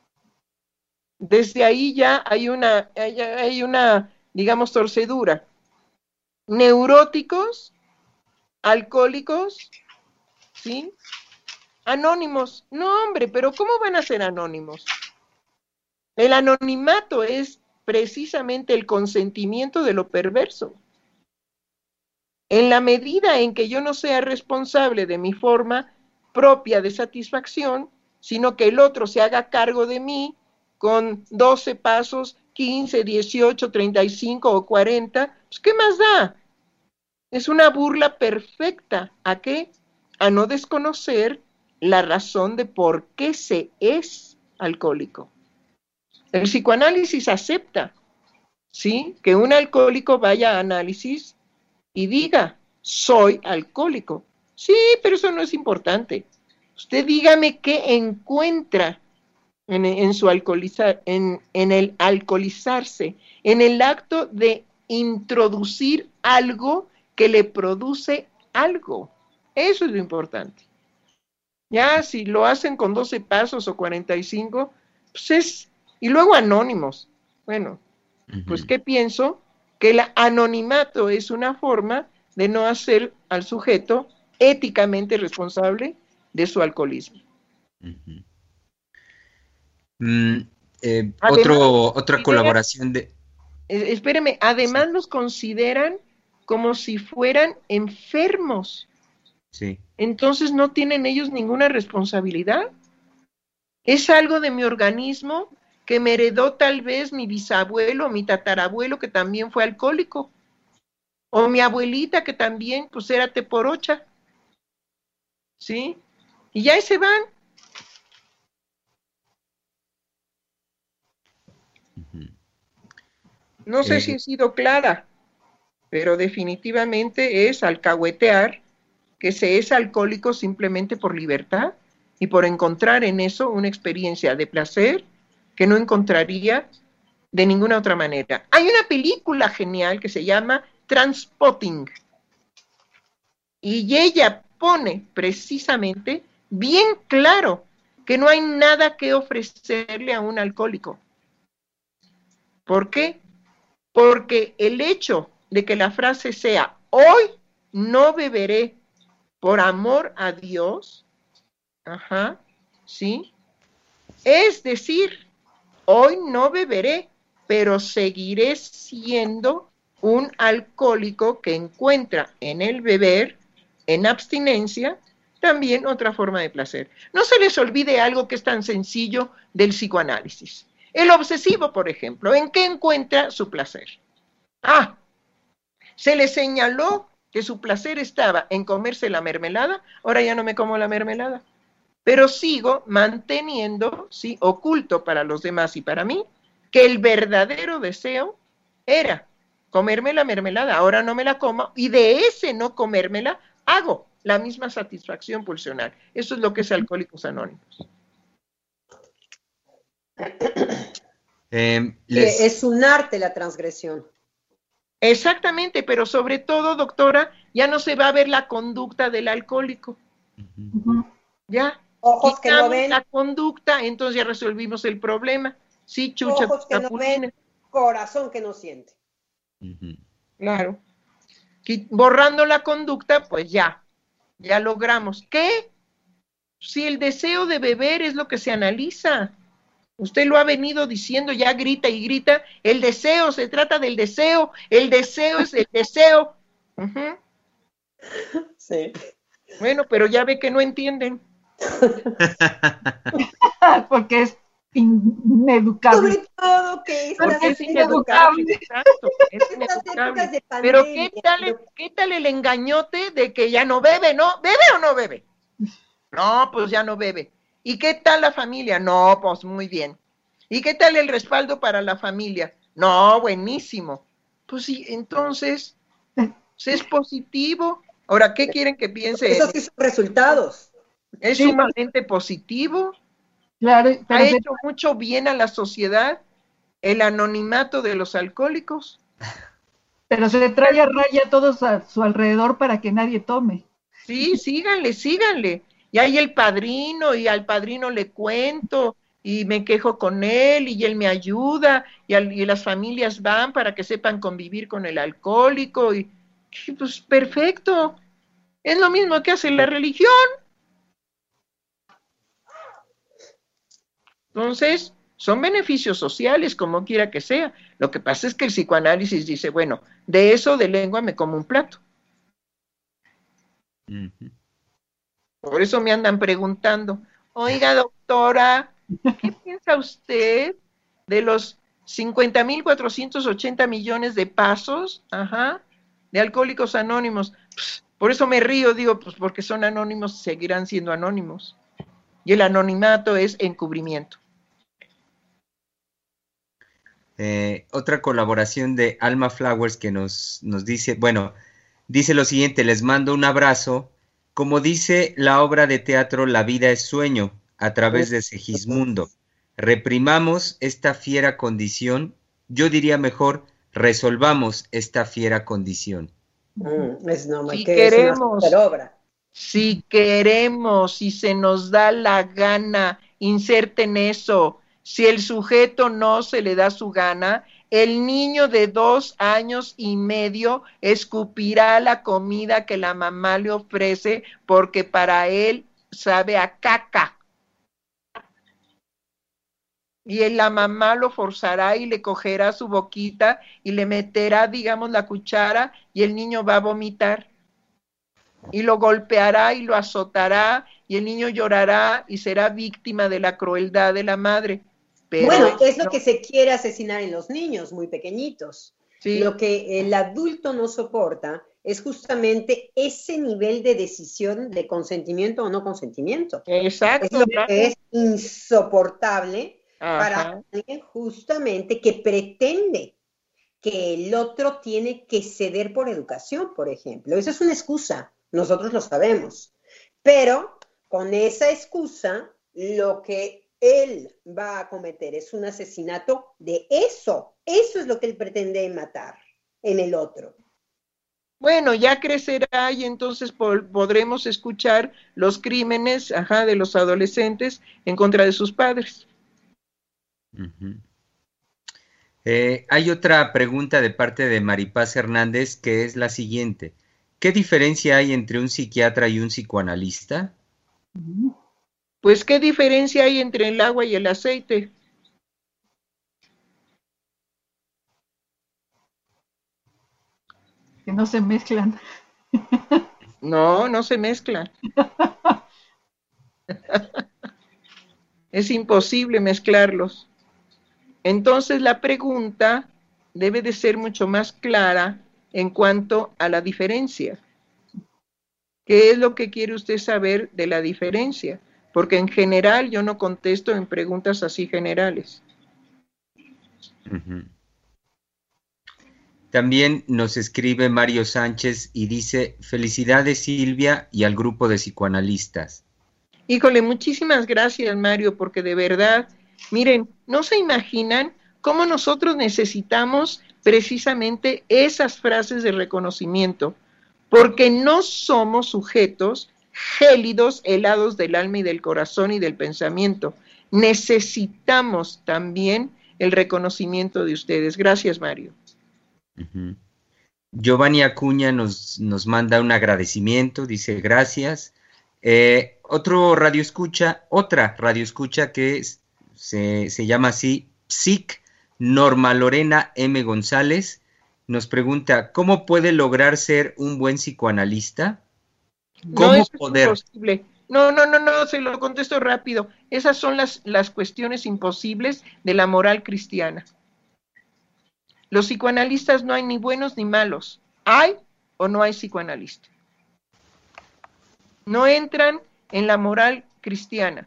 E: Desde ahí ya hay una, hay, hay una, digamos, torcedura. Neuróticos, alcohólicos, ¿sí? Anónimos. No, hombre, pero ¿cómo van a ser anónimos? El anonimato es precisamente el consentimiento de lo perverso. En la medida en que yo no sea responsable de mi forma propia de satisfacción, sino que el otro se haga cargo de mí con doce pasos, quince, dieciocho, treinta y cinco o cuarenta, pues ¿qué más da? Es una burla perfecta. ¿A qué? A no desconocer la razón de por qué se es alcohólico. El psicoanálisis acepta, ¿sí?, que un alcohólico vaya a análisis y diga, soy alcohólico. Sí, pero eso no es importante. Usted dígame qué encuentra en, en su alcoholizar, en, en el alcoholizarse, en el acto de introducir algo que le produce algo. Eso es lo importante. Ya, si lo hacen con doce pasos o cuarenta y cinco, pues es... Y luego anónimos. Bueno, uh-huh. Pues ¿qué pienso? Que el anonimato es una forma de no hacer al sujeto éticamente responsable de su alcoholismo.
B: Uh-huh. Mm, eh, además, otro, otra colaboración de...
E: Eh, espéreme, además sí. Los consideran como si fueran enfermos.
B: Sí.
E: Entonces no tienen ellos ninguna responsabilidad. Es algo de mi organismo que me heredó tal vez mi bisabuelo, mi tatarabuelo, que también fue alcohólico, o mi abuelita, que también, pues, era teporocha, ¿sí? Y ya ahí se van. Uh-huh. No sé eh. si he sido clara, pero definitivamente es alcahuetear que se es alcohólico simplemente por libertad y por encontrar en eso una experiencia de placer que no encontraría de ninguna otra manera. Hay una película genial que se llama Trainspotting y ella pone precisamente bien claro que no hay nada que ofrecerle a un alcohólico. ¿Por qué? Porque el hecho de que la frase sea, hoy no beberé por amor a Dios, ajá, ¿sí? Es decir, hoy no beberé, pero seguiré siendo un alcohólico que encuentra en el beber, en abstinencia, también otra forma de placer. No se les olvide algo que es tan sencillo del psicoanálisis. El obsesivo, por ejemplo, ¿en qué encuentra su placer? Ah, se le señaló que su placer estaba en comerse la mermelada, ahora ya no me como la mermelada, pero sigo manteniendo, sí, oculto para los demás y para mí, que el verdadero deseo era comerme la mermelada, ahora no me la como, y de ese no comérmela hago la misma satisfacción pulsional. Eso es lo que es Alcohólicos Anónimos.
B: Eh, les...
D: Es un arte la transgresión.
E: Exactamente, pero sobre todo, doctora, ya no se va a ver la conducta del alcohólico.
C: Ujú.
E: Ya.
D: Ojos que no ven.
E: La conducta, entonces ya resolvimos el problema. Sí, chucha.
D: Ojos que no ven, corazón que no siente.
E: Uh-huh. Claro. Y borrando la conducta, pues ya, ya logramos. ¿Qué? Si el deseo de beber es lo que se analiza. Usted lo ha venido diciendo, ya grita y grita. El deseo, se trata del deseo. El deseo es el deseo. Uh-huh.
D: Sí.
E: Bueno, pero ya ve que no entienden.
C: Porque es ineducable.
D: Sobre todo que es,
E: Porque es ineducable. Exacto, es ineducable. Pero ¿qué tal, ¿qué tal el engañote de que ya no bebe, no? ¿Bebe o no bebe? No, pues ya no bebe. ¿Y qué tal la familia? No, pues muy bien. ¿Y qué tal el respaldo para la familia? No, buenísimo. Pues sí, entonces, pues es positivo. Ahora, ¿qué quieren que piense?
D: Esos sí son resultados.
E: Es sí. Sumamente positivo.
C: Claro, pero
E: ha
C: se...
E: hecho mucho bien a la sociedad el anonimato de los alcohólicos.
C: Pero se le trae a raya a todos a su alrededor para que nadie tome.
E: Sí, síganle, síganle. Y hay el padrino, y al padrino le cuento, y me quejo con él, y él me ayuda, y, al, y las familias van para que sepan convivir con el alcohólico, y, y pues perfecto. Es lo mismo que hace la religión. Entonces, son beneficios sociales, como quiera que sea. Lo que pasa es que el psicoanálisis dice, bueno, de eso de lengua me como un plato. Uh-huh. Por eso me andan preguntando, oiga, doctora, ¿qué piensa usted de los cincuenta mil cuatrocientos ochenta millones de pasos, ajá, de Alcohólicos Anónimos? Pues, por eso me río, digo, pues porque son anónimos, seguirán siendo anónimos. Y el anonimato es encubrimiento.
B: Eh, otra colaboración de Alma Flowers que nos, nos dice, bueno, dice lo siguiente, les mando un abrazo. Como dice la obra de teatro La vida es sueño, a través de Segismundo, reprimamos esta fiera condición, yo diría mejor, resolvamos esta fiera condición.
D: Mm, es, no,
E: si
D: que
E: queremos,
D: es una obra.
E: si queremos, si se nos da la gana, inserten eso. Si el sujeto no se le da su gana, el niño de dos años y medio escupirá la comida que la mamá le ofrece porque para él sabe a caca. Y la mamá lo forzará y le cogerá su boquita y le meterá, digamos, la cuchara y el niño va a vomitar. Y lo golpeará y lo azotará y el niño llorará y será víctima de la crueldad de la madre. Pero
D: bueno, es lo no. que se quiere asesinar en los niños muy pequeñitos. Sí. Lo que el adulto no soporta es justamente ese nivel de decisión de consentimiento o no consentimiento.
E: Exacto.
D: Es lo
E: claro.
D: que es insoportable
E: Ajá.
D: para alguien justamente que pretende que el otro tiene que ceder por educación, por ejemplo. Esa es una excusa, nosotros lo sabemos. Pero con esa excusa, lo que él va a cometer es un asesinato de eso. Eso es lo que él pretende matar en el otro.
E: Bueno, ya crecerá y entonces po- podremos escuchar los crímenes, ajá, de los adolescentes en contra de sus padres.
B: Uh-huh. Eh, hay otra pregunta de parte de Maripaz Hernández que es la siguiente. ¿Qué diferencia hay entre un psiquiatra y un psicoanalista?
E: Pues, ¿qué diferencia hay entre el agua y el aceite?
C: Que no se mezclan.
E: No, no se mezclan. Es imposible mezclarlos. Entonces la pregunta debe de ser mucho más clara en cuanto a la diferencia. ¿Qué es lo que quiere usted saber de la diferencia? Porque en general yo no contesto en preguntas así generales.
B: Uh-huh. También nos escribe Mario Sánchez y dice, felicidades Silvia y al grupo de psicoanalistas.
E: Híjole, muchísimas gracias Mario, porque de verdad, miren, no se imaginan cómo nosotros necesitamos precisamente esas frases de reconocimiento, porque no somos sujetos gélidos, helados del alma y del corazón y del pensamiento. Necesitamos también el reconocimiento de ustedes. Gracias, Mario.
B: Uh-huh. Giovanni Acuña nos, nos manda un agradecimiento, dice gracias. Eh, otro radio escucha, otra radio escucha que es, se, se llama así, Psic, Norma Lorena M. González, nos pregunta, ¿cómo puede lograr ser un buen psicoanalista? ¿Cómo
E: no, eso
B: poder?
E: Es imposible. No, no, no, no, se lo contesto rápido. Esas son las, las cuestiones imposibles de la moral cristiana. Los psicoanalistas no hay ni buenos ni malos. ¿Hay o no hay psicoanalista? No entran en la moral cristiana.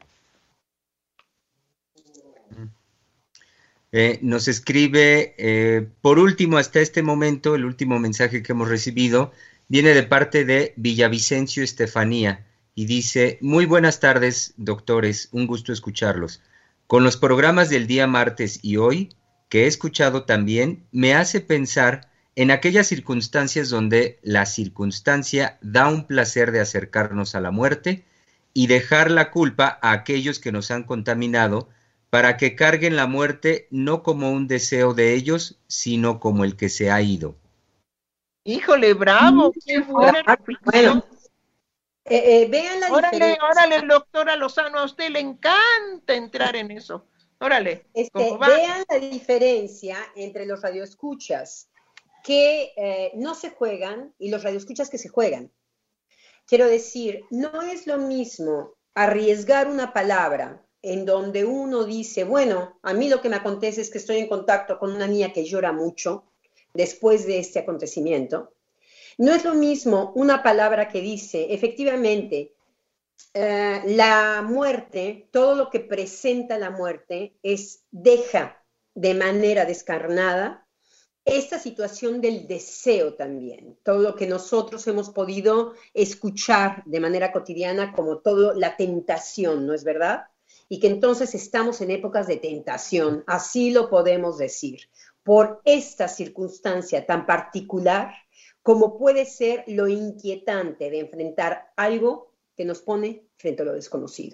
B: Eh, nos escribe, eh, por último, hasta este momento, el último mensaje que hemos recibido, viene de parte de Villavicencio Estefanía y dice, muy buenas tardes, doctores, un gusto escucharlos. Con los programas del día martes y hoy, que he escuchado también, me hace pensar en aquellas circunstancias donde la circunstancia da un placer de acercarnos a la muerte y dejar la culpa a aquellos que nos han contaminado para que carguen la muerte no como un deseo de ellos, sino como el que se ha ido.
E: Híjole, bravo, qué buena reflexión.
D: Bueno, eh, eh, vean la
E: órale,
D: diferencia.
E: órale, doctora Lozano, a usted le encanta entrar en eso. Órale,
D: Este,
E: ¿cómo va?
D: vean la diferencia entre los radioescuchas que eh, no se juegan y los radioescuchas que se juegan. Quiero decir, no es lo mismo arriesgar una palabra en donde uno dice, bueno, a mí lo que me acontece es que estoy en contacto con una niña que llora mucho después de este acontecimiento. No es lo mismo una palabra que dice, efectivamente, eh, la muerte, todo lo que presenta la muerte es, deja de manera descarnada esta situación del deseo también, todo lo que nosotros hemos podido escuchar de manera cotidiana como todo la tentación, ¿no es verdad? Y que entonces estamos en épocas de tentación, así lo podemos decir, por esta circunstancia tan particular como puede ser lo inquietante de enfrentar algo que nos pone frente a lo desconocido.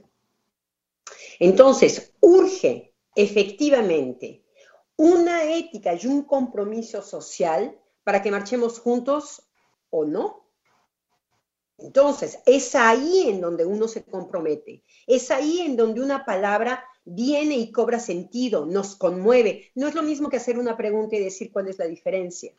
D: Entonces, urge efectivamente una ética y un compromiso social para que marchemos juntos o no. Entonces, es ahí en donde uno se compromete, es ahí en donde una palabra viene y cobra sentido, nos conmueve. No es lo mismo que hacer una pregunta y decir cuál es la diferencia,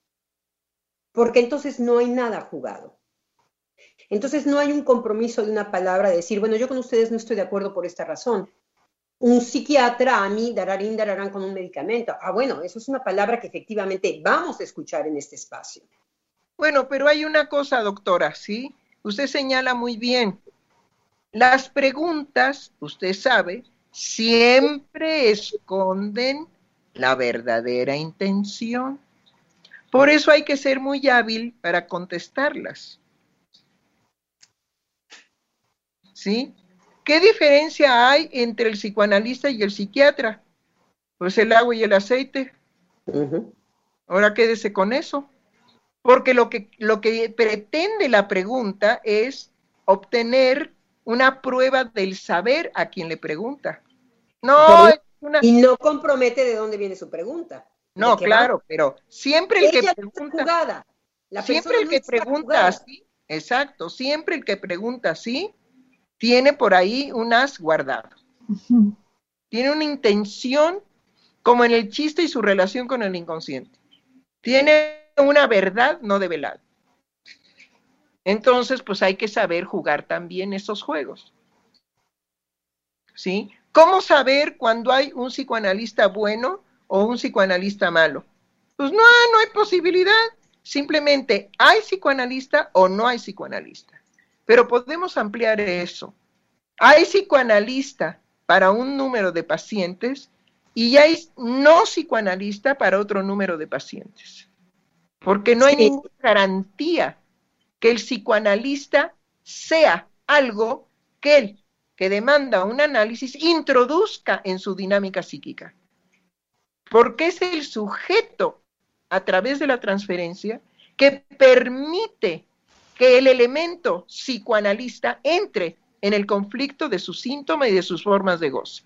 D: porque entonces no hay nada jugado. Entonces no hay un compromiso de una palabra de decir, bueno, yo con ustedes no estoy de acuerdo por esta razón. Un psiquiatra a mí, dararín, dararán con un medicamento. Ah, bueno, eso es una palabra que efectivamente vamos a escuchar en este espacio.
E: Bueno, pero hay una cosa, doctora, ¿sí? Usted señala muy bien. Las preguntas, usted sabe, siempre esconden la verdadera intención. Por eso hay que ser muy hábil para contestarlas. ¿Sí? ¿Qué diferencia hay entre el psicoanalista y el psiquiatra? Pues el agua y el aceite. Uh-huh. Ahora quédese con eso. Porque lo que, lo que pretende la pregunta es obtener una prueba del saber a quien le pregunta. No, es una...
D: Y no compromete de dónde viene su pregunta.
E: No, claro, va. Pero siempre el
D: Ella
E: que pregunta...
D: No está jugada. La
E: siempre el
D: no
E: que pregunta así, exacto, siempre el que pregunta así, tiene por ahí un as guardado. Uh-huh. Tiene una intención, como en el chiste y su relación con el inconsciente. Tiene una verdad no develada. Entonces, pues hay que saber jugar también esos juegos. ¿Sí? ¿Cómo saber cuando hay un psicoanalista bueno o un psicoanalista malo? Pues no, no hay posibilidad. Simplemente hay psicoanalista o no hay psicoanalista. Pero podemos ampliar eso. Hay psicoanalista para un número de pacientes y hay no psicoanalista para otro número de pacientes. Porque no hay sí. ninguna garantía que el psicoanalista sea algo que él, que demanda un análisis, introduzca en su dinámica psíquica. Porque es el sujeto, a través de la transferencia, que permite que el elemento psicoanalista entre en el conflicto de su síntoma y de sus formas de goce.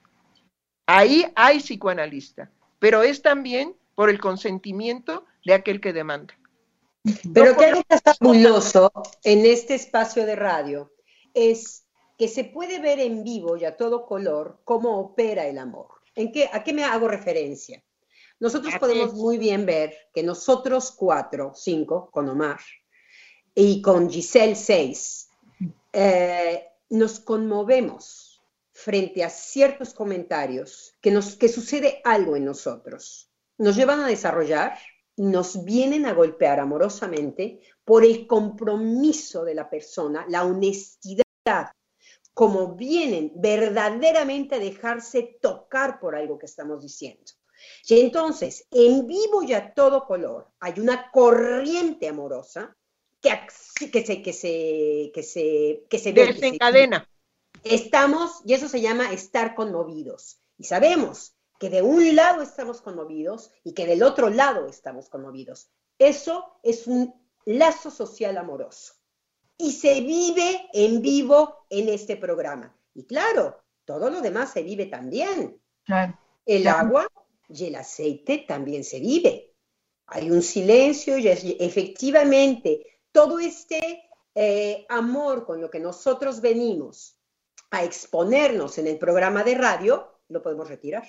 E: Ahí hay psicoanalista, pero es también por el consentimiento de aquel que demanda.
D: Pero no que algo que está fabuloso en este espacio de radio es que se puede ver en vivo y a todo color cómo opera el amor. ¿En qué, ¿A qué me hago referencia? Nosotros podemos muy bien ver que nosotros cuatro, cinco, con Omar, y con Giselle seis, eh, nos conmovemos frente a ciertos comentarios que, nos, que sucede algo en nosotros. Nos llevan a desarrollar, nos vienen a golpear amorosamente por el compromiso de la persona, la honestidad, como vienen verdaderamente a dejarse tocar por algo que estamos diciendo. Y entonces, en vivo y a todo color, hay una corriente amorosa que, que se, que se, que se, que se
E: desencadena.
D: Estamos, y eso se llama estar conmovidos. Y sabemos que de un lado estamos conmovidos y que del otro lado estamos conmovidos. Eso es un lazo social amoroso. Y se vive en vivo en este programa. Y claro, todo lo demás se vive también.
C: Claro.
D: El
C: claro.
D: agua y el aceite también se vive. Hay un silencio y efectivamente todo este eh, amor con lo que nosotros venimos a exponernos en el programa de radio, lo podemos retirar.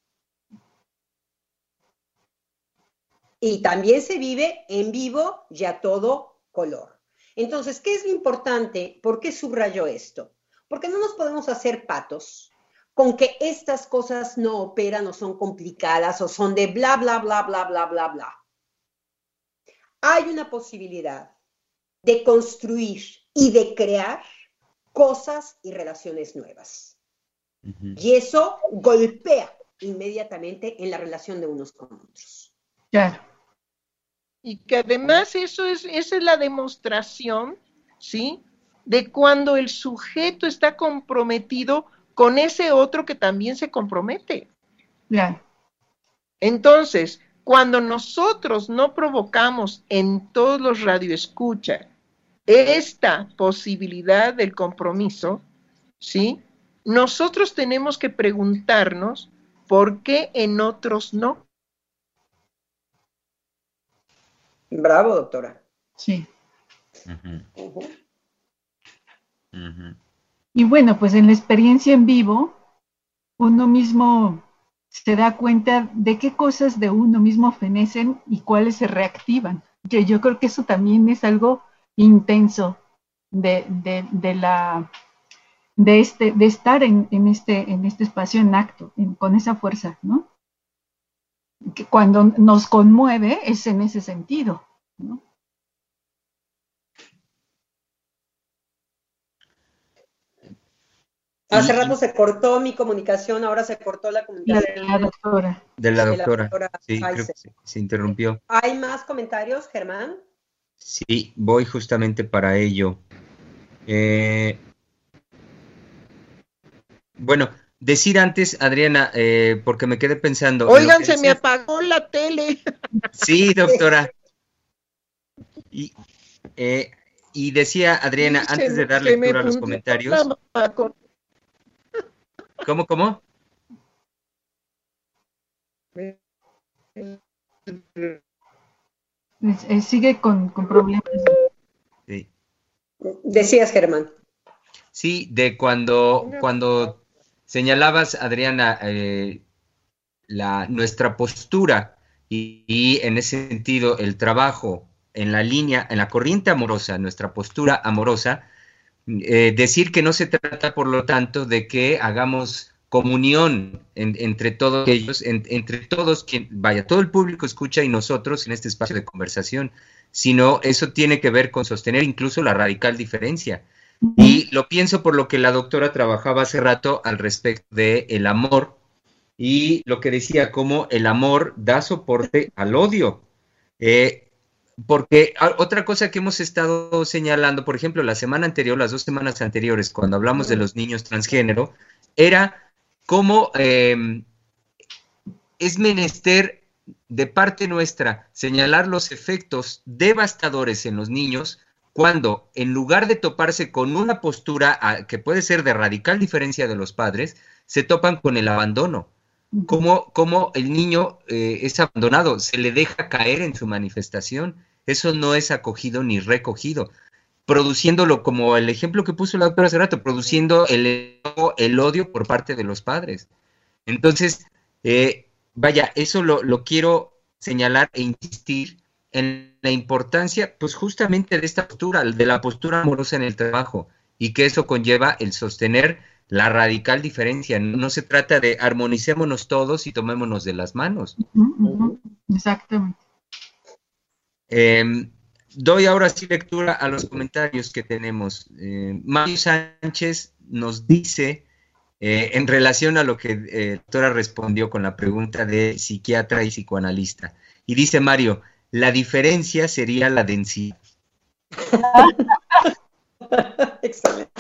D: Y también se vive en vivo y a todo color. Entonces, ¿qué es lo importante? ¿Por qué subrayo esto? Porque no nos podemos hacer patos con que estas cosas no operan o son complicadas o son de bla, bla, bla, bla, bla, bla, bla. Hay una posibilidad de construir y de crear cosas y relaciones nuevas. Uh-huh. Y eso golpea inmediatamente en la relación de unos con otros.
C: Claro.
E: Y que además eso es, esa es la demostración, ¿sí?, de cuando el sujeto está comprometido con ese otro que también se compromete.
C: Claro.
E: Entonces, cuando nosotros no provocamos en todos los radioescuchas esta posibilidad del compromiso, ¿sí?, nosotros tenemos que preguntarnos por qué en otros no.
D: Bravo, doctora.
C: Sí.
B: Uh-huh.
D: Uh-huh.
B: Uh-huh.
C: Y bueno, pues en la experiencia en vivo, uno mismo se da cuenta de qué cosas de uno mismo fenecen y cuáles se reactivan. Que yo creo que eso también es algo intenso de, de, de la de este de estar en, en este en este espacio en acto, en, con esa fuerza, ¿no? Que cuando nos conmueve es en ese sentido, ¿no?
D: Hace rato se cortó mi comunicación, ahora se cortó la comunicación.
C: La de la doctora.
B: De la doctora,
D: de la doctora
B: sí, creo que se, se interrumpió.
D: ¿Hay más comentarios, Germán?
B: Sí, voy justamente para ello. Eh, bueno, decir antes, Adriana, eh, porque me quedé pensando...
E: Oigan, se me apagó la tele.
B: Sí, doctora. Y, eh, y decía Adriana,
E: Sí,
B: antes
E: se-
B: de dar
E: se me
B: lectura a los
E: fundió
B: comentarios,
E: la- con-
B: ¿cómo, cómo?
C: Es- es- sigue con, con problemas.
B: Sí,
D: Decías, Germán.
B: sí, de cuando, cuando señalabas, Adriana, eh, la, nuestra postura y, y en ese sentido el trabajo en la línea, en la corriente amorosa, nuestra postura amorosa, eh, decir que no se trata, por lo tanto, de que hagamos comunión en, entre todos ellos, en, entre todos, quien, vaya, todo el público escucha y nosotros en este espacio de conversación, sino eso tiene que ver con sostener incluso la radical diferencia. Y lo pienso por lo que la doctora trabajaba hace rato al respecto de el amor y lo que decía, cómo el amor da soporte al odio. Eh, porque a, otra cosa que hemos estado señalando, por ejemplo, la semana anterior, las dos semanas anteriores, cuando hablamos de los niños transgénero, era cómo eh, es menester de parte nuestra señalar los efectos devastadores en los niños cuando, en lugar de toparse con una postura a, que puede ser de radical diferencia de los padres, se topan con el abandono. Cómo, cómo el niño eh, es abandonado, se le deja caer en su manifestación. Eso no es acogido ni recogido. Produciéndolo, como el ejemplo que puso la doctora hace rato, produciendo el, el odio por parte de los padres. Entonces, eh, vaya, eso lo, lo quiero señalar e insistir en la importancia, pues justamente de esta postura, de la postura amorosa en el trabajo, y que eso conlleva el sostener la radical diferencia. No, no se trata de armonicémonos todos y tomémonos de las manos.
C: Uh-huh, uh-huh. Exactamente.
B: Eh, doy ahora sí lectura a los comentarios que tenemos. Eh, Mario Sánchez nos dice, eh, en relación a lo que eh, la doctora respondió con la pregunta de psiquiatra y psicoanalista, y dice Mario, la diferencia sería la densidad.
D: Excelente.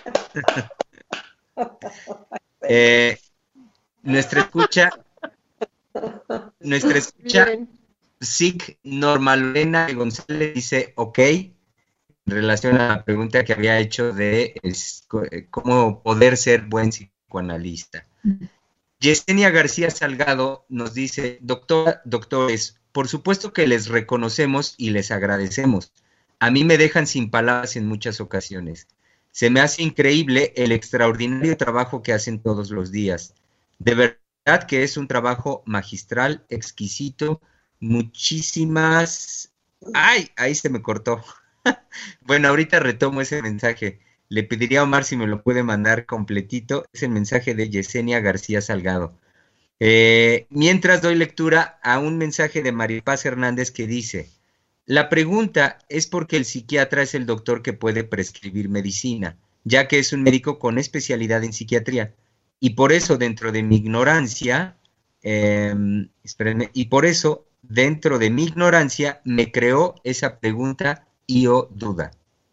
B: Eh, nuestra escucha, nuestra escucha,
E: Bien.
B: Sig Normalena González dice, ok, en relación a la pregunta que había hecho de es, cómo poder ser buen psicoanalista. Yesenia García Salgado nos dice, doctora, doctores, por supuesto que les reconocemos y les agradecemos. A mí me dejan sin palabras en muchas ocasiones. Se me hace increíble el extraordinario trabajo que hacen todos los días. De verdad que es un trabajo magistral, exquisito, muchísimas... ¡Ay! Ahí se me cortó. Bueno, ahorita retomo ese mensaje. Le pediría a Omar si me lo puede mandar completito. Es el mensaje de Yesenia García Salgado. Eh, mientras doy lectura a un mensaje de María Paz Hernández que dice... La pregunta es porque el psiquiatra es el doctor que puede prescribir medicina, ya que es un médico con especialidad en psiquiatría. Y por eso, dentro de mi ignorancia, eh, espérenme, y por eso, dentro de mi ignorancia, me creó esa pregunta y o duda.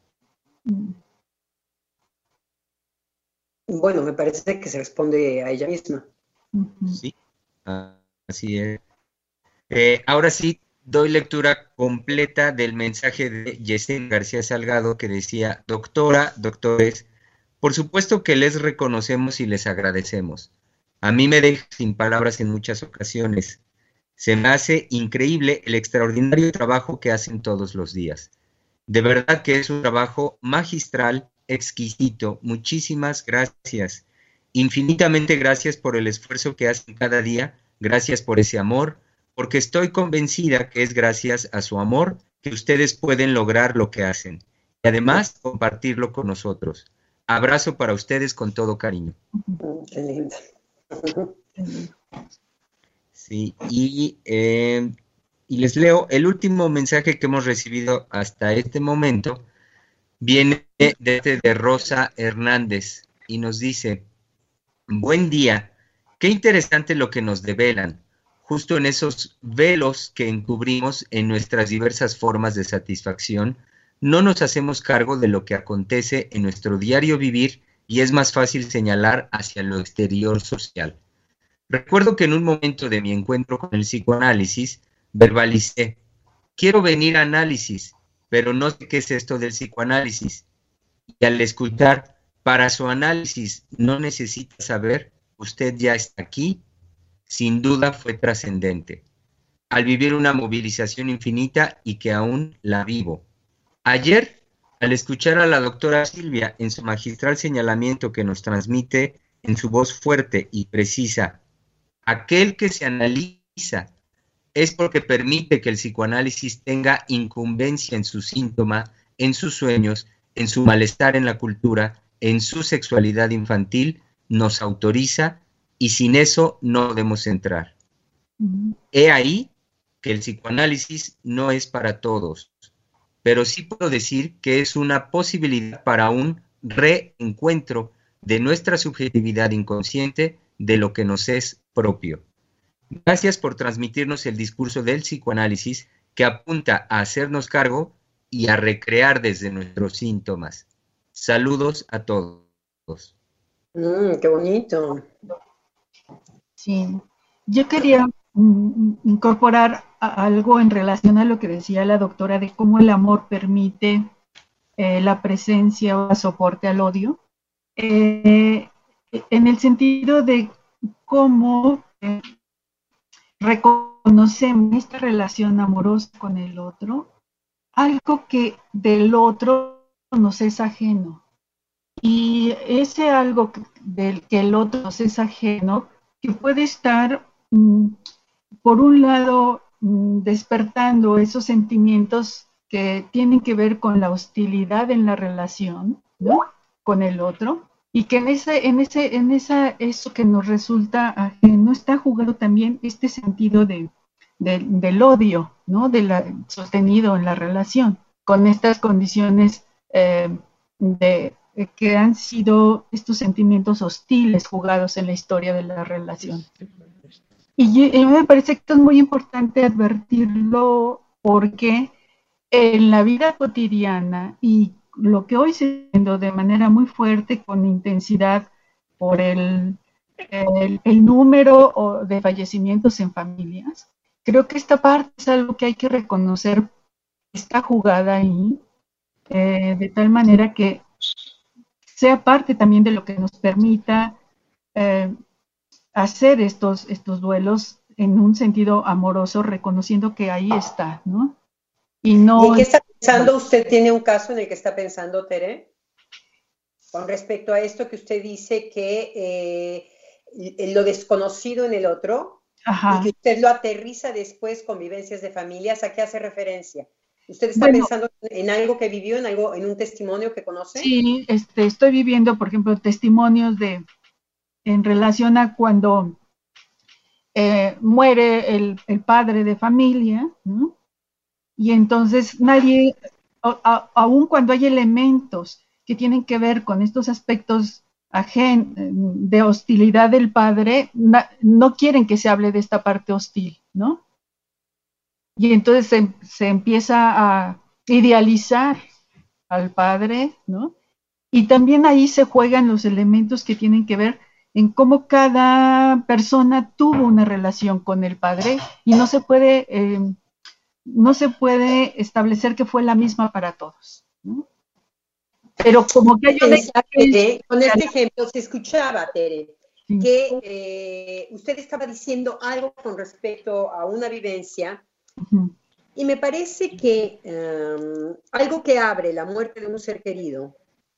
D: Bueno, me parece que se responde a ella misma.
B: Sí, así es. Eh, ahora sí, doy lectura completa del mensaje de Yesenia García Salgado que decía, doctora, doctores, por supuesto que les reconocemos y les agradecemos. A mí me deja sin palabras en muchas ocasiones. Se me hace increíble el extraordinario trabajo que hacen todos los días. De verdad que es un trabajo magistral, exquisito. Muchísimas gracias. Infinitamente gracias por el esfuerzo que hacen cada día. Gracias por ese amor. Porque estoy convencida que es gracias a su amor que ustedes pueden lograr lo que hacen y además compartirlo con nosotros. Abrazo para ustedes con todo cariño.
D: Qué linda.
B: Sí, y, eh, y les leo el último mensaje que hemos recibido hasta este momento. Viene desde de Rosa Hernández y nos dice, buen día, qué interesante lo que nos develan. Justo en esos velos que encubrimos en nuestras diversas formas de satisfacción, no nos hacemos cargo de lo que acontece en nuestro diario vivir y es más fácil señalar hacia lo exterior social. Recuerdo que en un momento de mi encuentro con el psicoanálisis, verbalicé, quiero venir a análisis, pero no sé qué es esto del psicoanálisis. Y al escuchar, para su análisis no necesita saber, usted ya está aquí, sin duda fue trascendente. Al vivir una movilización infinita y que aún la vivo. Ayer, al escuchar a la doctora Silvia en su magistral señalamiento que nos transmite en su voz fuerte y precisa, aquel que se analiza es porque permite que el psicoanálisis tenga incumbencia en su síntoma, en sus sueños, en su malestar en la cultura, en su sexualidad infantil, nos autoriza y sin eso no podemos entrar. Uh-huh. He ahí que el psicoanálisis no es para todos, pero sí puedo decir que es una posibilidad para un reencuentro de nuestra subjetividad inconsciente de lo que nos es propio. Gracias por transmitirnos el discurso del psicoanálisis que apunta a hacernos cargo y a recrear desde nuestros síntomas. Saludos a todos.
D: Mm, ¡Qué bonito!
C: Sí, yo quería mm, incorporar a algo en relación a lo que decía la doctora de cómo el amor permite eh, la presencia o el soporte al odio, eh, en el sentido de cómo eh, reconocemos esta relación amorosa con el otro, algo que del otro nos es ajeno. Y ese algo que, del que el otro nos es ajeno, que puede estar, mm, por un lado, mm, despertando esos sentimientos que tienen que ver con la hostilidad en la relación, ¿no?, con el otro, y que en ese, en ese, en esa, eso que nos resulta ajeno está jugando también este sentido de, de, del odio, ¿no?, de la, sostenido en la relación, con estas condiciones eh, de que han sido estos sentimientos hostiles jugados en la historia de la relación. Y, y me parece que es muy importante advertirlo porque en la vida cotidiana y lo que hoy se está viendo de manera muy fuerte, con intensidad, por el, el, el número de fallecimientos en familias, creo que esta parte es algo que hay que reconocer, está jugada ahí, eh, de tal manera que sea parte también de lo que nos permita eh, hacer estos, estos duelos en un sentido amoroso, reconociendo que ahí está, ¿no?
D: Y, no, ¿Y en qué está pensando? ¿Usted tiene un caso en el que está pensando, Tere? Con respecto a esto que usted dice que eh, lo desconocido en el otro, ajá, y que usted lo aterriza después con vivencias de familias, ¿a qué hace referencia? ¿Usted está bueno, pensando en algo que vivió, en algo, en un testimonio que conoce?
C: Sí, este, estoy viviendo, por ejemplo, testimonios de, en relación a cuando eh, muere el, el padre de familia, ¿no? Y entonces nadie, a, a, aun cuando hay elementos que tienen que ver con estos aspectos ajen, de hostilidad del padre, na, no quieren que se hable de esta parte hostil, ¿no? Y entonces se, se empieza a idealizar al padre, ¿no? Y también ahí se juegan los elementos que tienen que ver en cómo cada persona tuvo una relación con el padre y no se puede, eh, no se puede establecer que fue la misma para todos, ¿no? Pero como que hay una...
D: Tere, con este ejemplo se escuchaba, Tere, sí, que eh, usted estaba diciendo algo con respecto a una vivencia. Uh-huh. Y me parece que um, algo que abre la muerte de un ser querido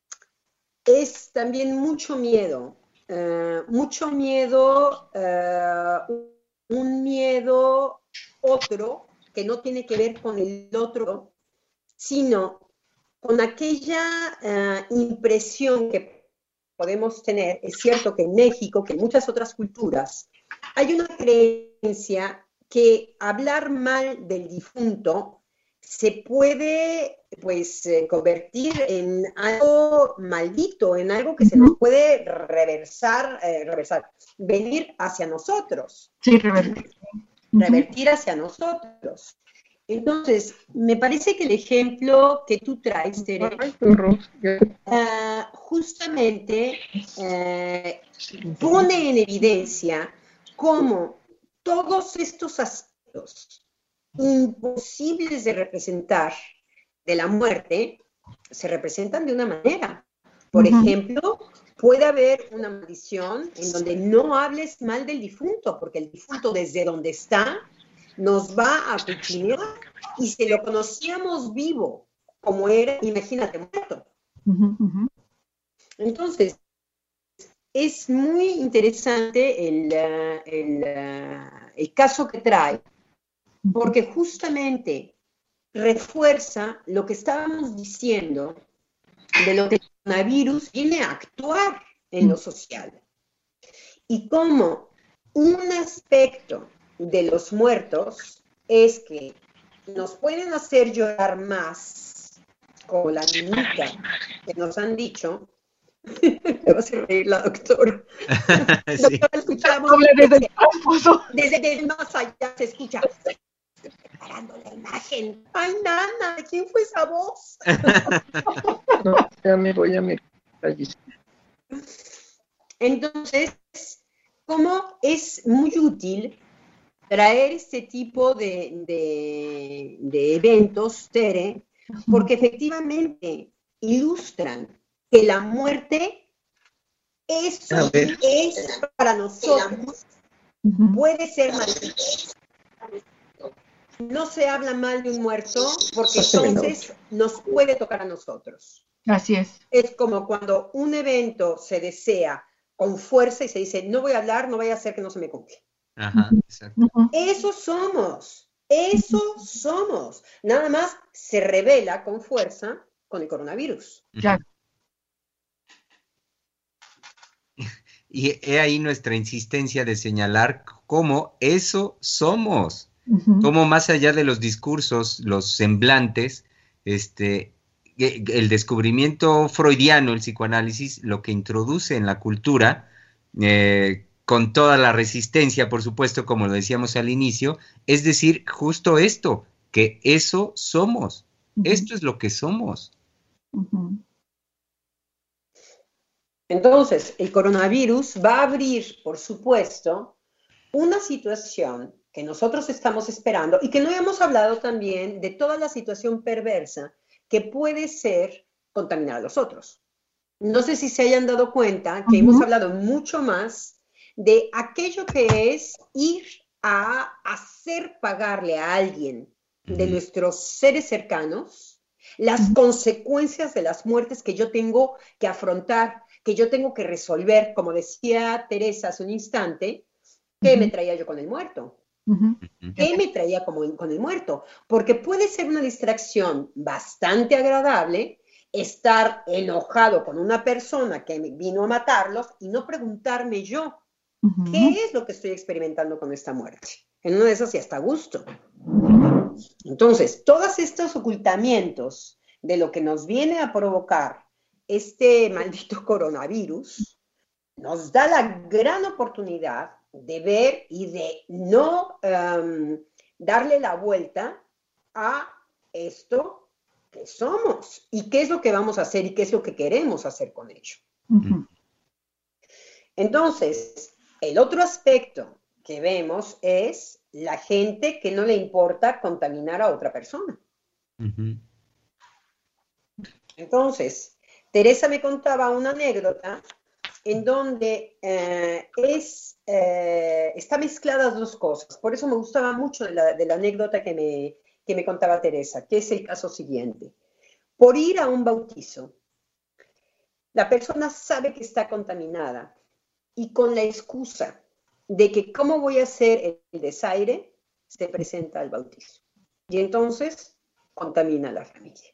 D: es también mucho miedo, uh, mucho miedo, uh, un miedo otro que no tiene que ver con el otro, sino con aquella uh, impresión que podemos tener. Es cierto que en México, que en muchas otras culturas, hay una creencia que hablar mal del difunto se puede, pues, eh, convertir en algo maldito, en algo que uh-huh. se nos puede reversar, eh, reversar, venir hacia nosotros.
C: Sí, revertir. Uh-huh.
D: Revertir hacia nosotros. Entonces, me parece que el ejemplo que tú traes, Tere, uh, justamente uh, pone en evidencia cómo todos estos aspectos imposibles de representar de la muerte se representan de una manera. Por
C: Ujú.
D: ejemplo, puede haber una maldición en donde no hables mal del difunto, porque el difunto desde donde está nos va a cuchinear, y si lo conocíamos vivo, como era, imagínate muerto.
C: Ujú, ujú.
D: Entonces, es muy interesante el, uh, el, uh, el caso que trae, porque justamente refuerza lo que estábamos diciendo de lo que el coronavirus viene a actuar en lo social. Y cómo un aspecto de los muertos es que nos pueden hacer llorar más, como la niñita que nos han dicho. Me va a hacer reír la doctora.
B: Sí.
D: Doctora, escuchamos
C: Doble desde el
D: desde,
C: esposo.
D: desde, desde más allá se escucha. Estoy preparando la imagen. Ay, nana, ¿de quién fue esa voz?
E: No, ya me voy a mi allí.
D: Entonces, ¿cómo es muy útil traer este tipo de, de, de eventos, Tere? Porque efectivamente ilustran que la muerte, eso
E: A ver.
D: es para nosotros,
C: Ujú.
D: puede ser maldito. No se habla mal de un muerto porque entonces nos puede tocar a nosotros.
C: Así es.
D: Es como cuando un evento se desea con fuerza y se dice, no voy a hablar, no vaya a ser que no se me cumpla.
B: Ajá, exacto.
C: Ujú.
D: Eso somos, eso somos. Nada más se revela con fuerza con el coronavirus.
C: Claro.
B: Y he ahí nuestra insistencia de señalar cómo eso somos,
C: Ujú.
B: cómo más allá de los discursos, los semblantes, este, e- el descubrimiento freudiano, el psicoanálisis, lo que introduce en la cultura, eh, con toda la resistencia, por supuesto, como lo decíamos al inicio, es decir, justo esto, que eso somos,
C: Ujú.
B: esto es lo que somos.
C: Ujú.
D: Entonces, el coronavirus va a abrir, por supuesto, una situación que nosotros estamos esperando y que no hemos hablado también de toda la situación perversa que puede ser contaminar a los otros. No sé si se hayan dado cuenta que
C: Ujú.
D: hemos hablado mucho más de aquello que es ir a hacer pagarle a alguien de
B: Ujú.
D: nuestros seres cercanos las
C: Ujú.
D: consecuencias de las muertes que yo tengo que afrontar, que yo tengo que resolver, como decía Teresa hace un instante. ¿Qué me traía yo con el muerto?
C: Ujú.
D: ¿Qué me traía como con el muerto? Porque puede ser una distracción bastante agradable estar enojado con una persona que vino a matarlos y no preguntarme yo,
C: Ujú.
D: ¿qué es lo que estoy experimentando con esta muerte? En una de esas y hasta gusto. Entonces, todos estos ocultamientos de lo que nos viene a provocar este maldito coronavirus nos da la gran oportunidad de ver y de no um, darle la vuelta a esto que somos y qué es lo que vamos a hacer y qué es lo que queremos hacer con ello.
C: Ujú.
D: Entonces, el otro aspecto que vemos es la gente que no le importa contaminar a otra persona.
B: Ujú.
D: Entonces, Teresa me contaba una anécdota en donde eh, es, eh, está mezcladas dos cosas. Por eso me gustaba mucho de la, de la anécdota que me, que me contaba Teresa, que es el caso siguiente. Por ir a un bautizo, la persona sabe que está contaminada y con la excusa de que cómo voy a hacer el desaire, se presenta al bautizo. Y entonces contamina a la familia.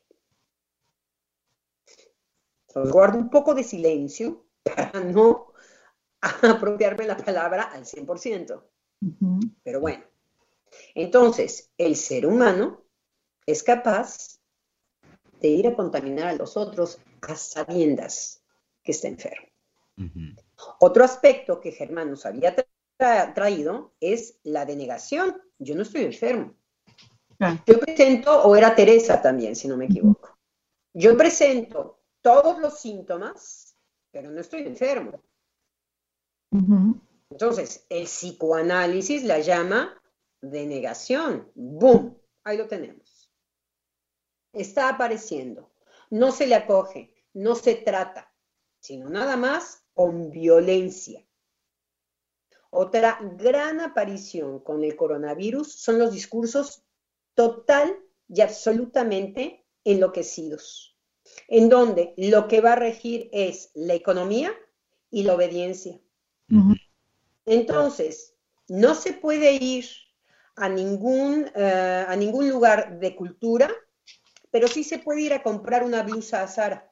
D: Entonces guardo un poco de silencio para no apropiarme la palabra al cien por ciento.
C: Ujú.
D: Pero bueno, entonces el ser humano es capaz de ir a contaminar a los otros a sabiendas que está enfermo.
B: Ujú.
D: Otro aspecto que Germán nos había tra traído es la denegación. Yo no estoy enfermo.
C: Claro.
D: Yo presento, o era Teresa también, si no me equivoco. Yo presento todos los síntomas, pero no estoy enfermo.
C: Ujú.
D: Entonces, el psicoanálisis la llama denegación. ¡Boom! Ahí lo tenemos. está apareciendo. No se le acoge, no se trata, sino nada más con violencia. Otra gran aparición con el coronavirus son los discursos total y absolutamente enloquecidos, en donde lo que va a regir es la economía y la obediencia. Uh-huh. Entonces, no se puede ir a ningún, uh, a ningún lugar de cultura, pero sí se puede ir a comprar una blusa a Zara.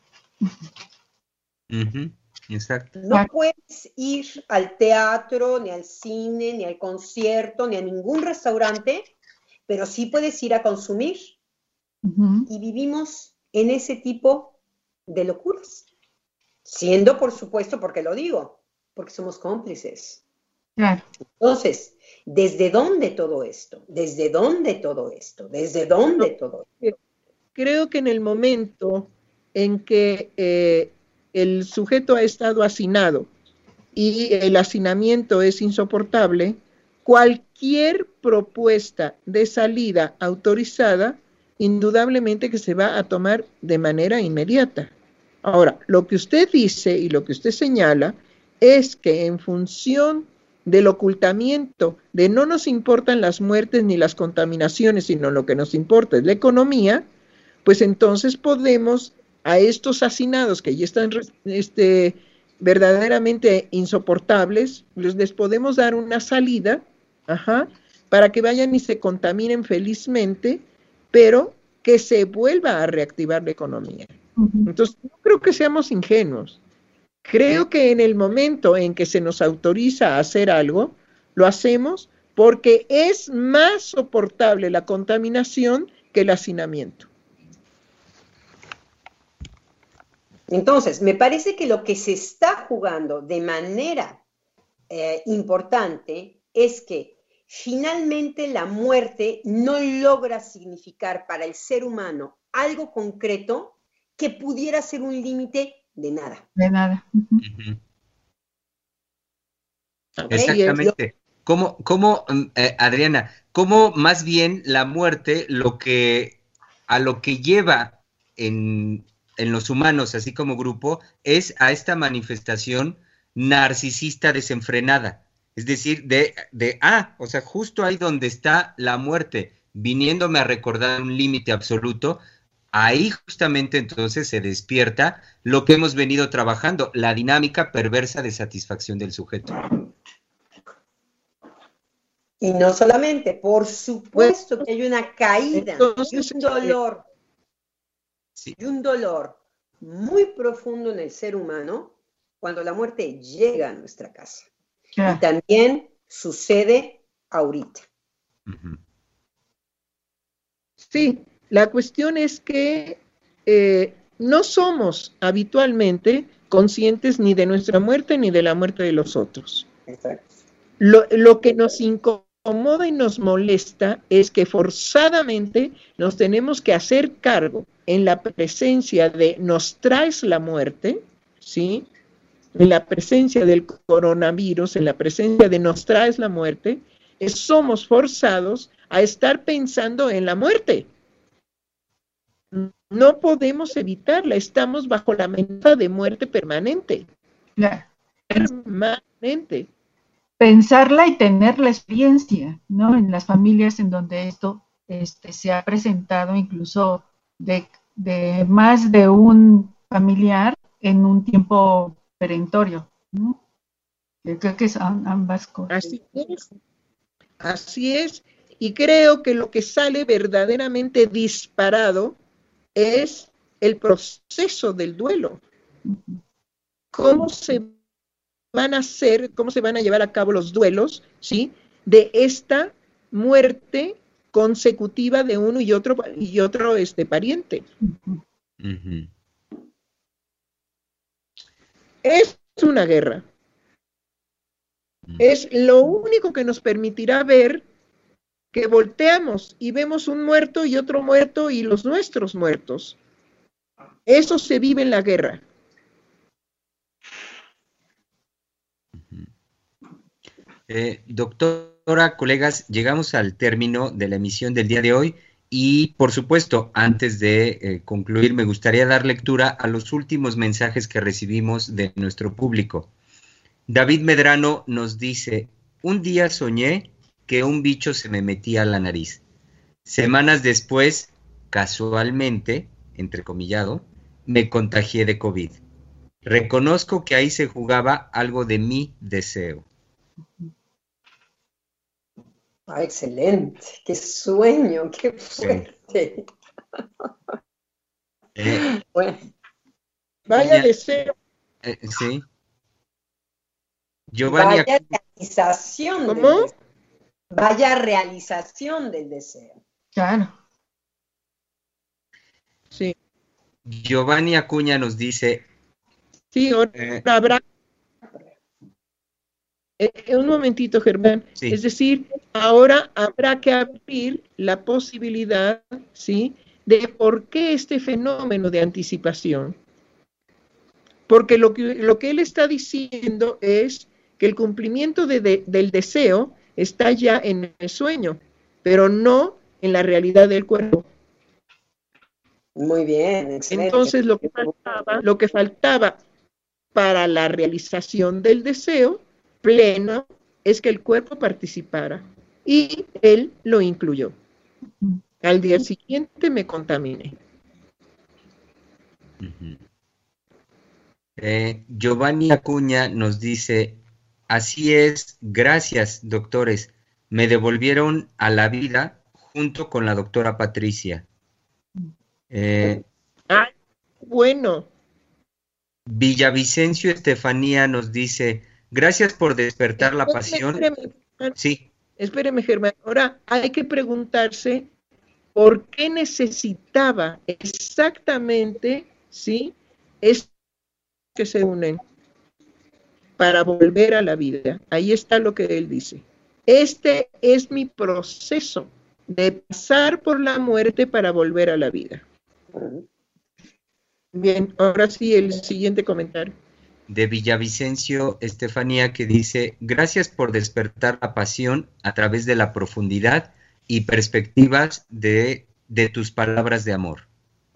B: Uh-huh. Exacto.
D: No puedes ir al teatro, ni al cine, ni al concierto, ni a ningún restaurante, pero sí puedes ir a consumir. Uh-huh. Y vivimos en ese tipo de locuras. Siendo, por supuesto, porque lo digo, porque somos cómplices.
C: Claro.
D: Entonces, ¿desde dónde todo esto? ¿Desde dónde todo esto? ¿Desde dónde todo esto?
E: Creo que en el momento en que eh, el sujeto ha estado hacinado y el hacinamiento es insoportable, cualquier propuesta de salida autorizada, indudablemente que se va a tomar de manera inmediata. Ahora, lo que usted dice y lo que usted señala es que en función del ocultamiento de no nos importan las muertes ni las contaminaciones, sino lo que nos importa es la economía, pues entonces podemos a estos hacinados que ya están este, verdaderamente insoportables, les, les podemos dar una salida, ajá, para que vayan y se contaminen felizmente, pero que se vuelva a reactivar la economía. Uh-huh. Entonces, no creo que seamos ingenuos. Creo que en el momento en que se nos autoriza a hacer algo, lo hacemos porque es más soportable la contaminación que el hacinamiento.
D: Entonces, me parece que lo que se está jugando de manera eh, importante es que finalmente la muerte no logra significar para el ser humano algo concreto que pudiera ser un límite de nada.
C: De nada.
B: Uh-huh. Exactamente. ¿Cómo, cómo eh, Adriana, cómo más bien la muerte lo que a lo que lleva en, en los humanos, así como grupo, es a esta manifestación narcisista desenfrenada? Es decir, de, de ah, o sea, justo ahí donde está la muerte, viniéndome a recordar un límite absoluto, ahí justamente entonces se despierta lo que hemos venido trabajando, la dinámica perversa de satisfacción del sujeto.
D: Y no solamente, por supuesto que hay una caída y un dolor, sí. y un dolor muy profundo en el ser humano cuando la muerte llega a nuestra casa. Yeah. Y también sucede ahorita.
E: Uh-huh. Sí, la cuestión es que eh, no somos habitualmente conscientes ni de nuestra muerte ni de la muerte de los otros.
D: Exacto.
E: Lo, lo que nos incomoda y nos molesta es que forzadamente nos tenemos que hacer cargo en la presencia de nos traes la muerte, ¿sí? En la presencia del coronavirus, en la presencia de nos traes la muerte, es, somos forzados a estar pensando en la muerte. No podemos evitarla, estamos bajo la amenaza de muerte permanente.
C: Claro.
E: Permanente.
C: Pensarla y tener la experiencia, ¿no? En las familias en donde esto este, se ha presentado incluso de, de más de un familiar en un tiempo perentorio, ¿no? Yo creo que son ambas cosas.
E: Así es. Así es. Y creo que lo que sale verdaderamente disparado es el proceso del duelo. ¿Cómo se van a hacer, cómo se van a llevar a cabo los duelos, ¿sí? De esta muerte consecutiva de uno y otro y otro este pariente.
B: Uh-huh.
E: Es una guerra. Uh-huh. Es lo único que nos permitirá ver que volteamos y vemos un muerto y otro muerto y los nuestros muertos. Eso se vive en la guerra.
B: Eh, doctora, colegas, llegamos al término de la emisión del día de hoy y por supuesto, antes de eh, concluir, me gustaría dar lectura a los últimos mensajes que recibimos de nuestro público. David Medrano nos dice: un día soñé que un bicho se me metía a la nariz. Semanas después, casualmente, entrecomillado, me contagié de COVID. Reconozco que ahí se jugaba algo de mi deseo.
D: Ah, excelente, qué sueño, qué fuerte.
B: Eh,
D: bueno.
E: Vaya
B: ya,
E: deseo.
B: Eh, sí. Giovanni
D: Vaya
B: Acuña,
D: realización.
E: ¿Cómo?
D: Del deseo. Vaya realización del deseo.
C: Claro.
E: Sí,
B: Giovanni Acuña nos dice,
E: sí, ahora
B: eh,
E: habrá. Eh, un momentito, Germán.
B: sí.
E: Es decir, ahora habrá que abrir la posibilidad, ¿sí?, de por qué este fenómeno de anticipación. Porque lo que, lo que él está diciendo es que el cumplimiento de, de, del deseo está ya en el sueño, pero no en la realidad del cuerpo.
D: Muy bien, excelente.
E: Entonces, lo que faltaba, lo que faltaba para la realización del deseo pleno es que el cuerpo participara, y él lo incluyó. Al día siguiente me contaminé.
B: Uh-huh. eh, Giovanni Acuña nos dice, así es, gracias, doctores, me devolvieron a la vida junto con la doctora Patricia. Eh,
E: ah, bueno.
B: Villavicencio Estefanía nos dice, gracias por despertar
E: espéreme,
B: la pasión.
E: Espéreme,
B: sí.
E: Espéreme, Germán. Ahora hay que preguntarse por qué necesitaba exactamente, ¿sí?, es que se unen para volver a la vida. Ahí está lo que él dice. Este es mi proceso de pasar por la muerte para volver a la vida. Bien, ahora sí el siguiente comentario.
B: De Villavicencio Estefanía, que dice, gracias por despertar la pasión a través de la profundidad y perspectivas de, de tus palabras de amor.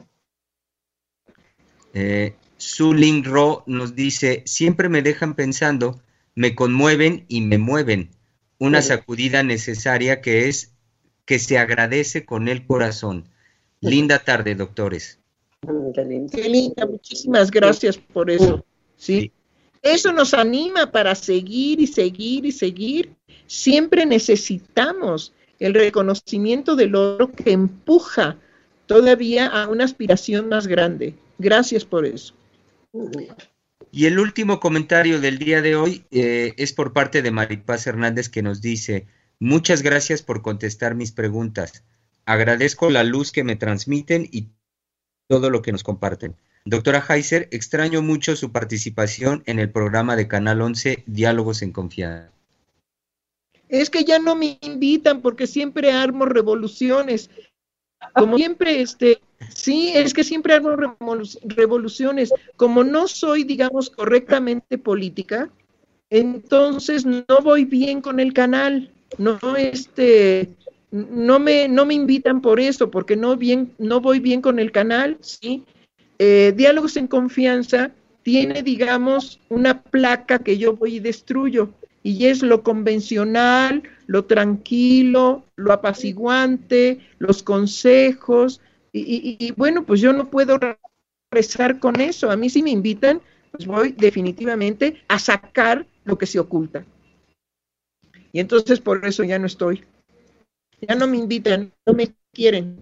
B: Eh, Zulin Ro nos dice, siempre me dejan pensando, me conmueven y me mueven, una sacudida necesaria que es que se agradece con el corazón. Linda tarde, doctores.
D: Qué lindo.
E: Qué linda, muchísimas gracias por eso. ¿Sí?
B: Sí.
E: Eso nos anima para seguir y seguir y seguir. Siempre necesitamos el reconocimiento del otro que empuja todavía a una aspiración más grande. Gracias por eso.
B: Y el último comentario del día de hoy eh, es por parte de Maripaz Hernández, que nos dice, muchas gracias por contestar mis preguntas. Agradezco la luz que me transmiten y todo lo que nos comparten. Doctora Heiser, extraño mucho su participación en el programa de Canal once, Diálogos en Confianza.
E: Es que ya no me invitan porque siempre armo revoluciones. Como siempre, este, sí, es que siempre armo revoluciones. Como no soy, digamos, correctamente política, entonces no voy bien con el canal. No, este, no me, no me invitan por eso, porque no bien, no voy bien con el canal, sí. Eh, Diálogos en Confianza tiene, digamos, una placa que yo voy y destruyo, y es lo convencional, lo tranquilo, lo apaciguante, los consejos, y, y, y bueno, pues yo no puedo rezar con eso. A mí si me invitan, pues voy definitivamente a sacar lo que se oculta. Y entonces por eso ya no estoy. Ya no me invitan, no me quieren.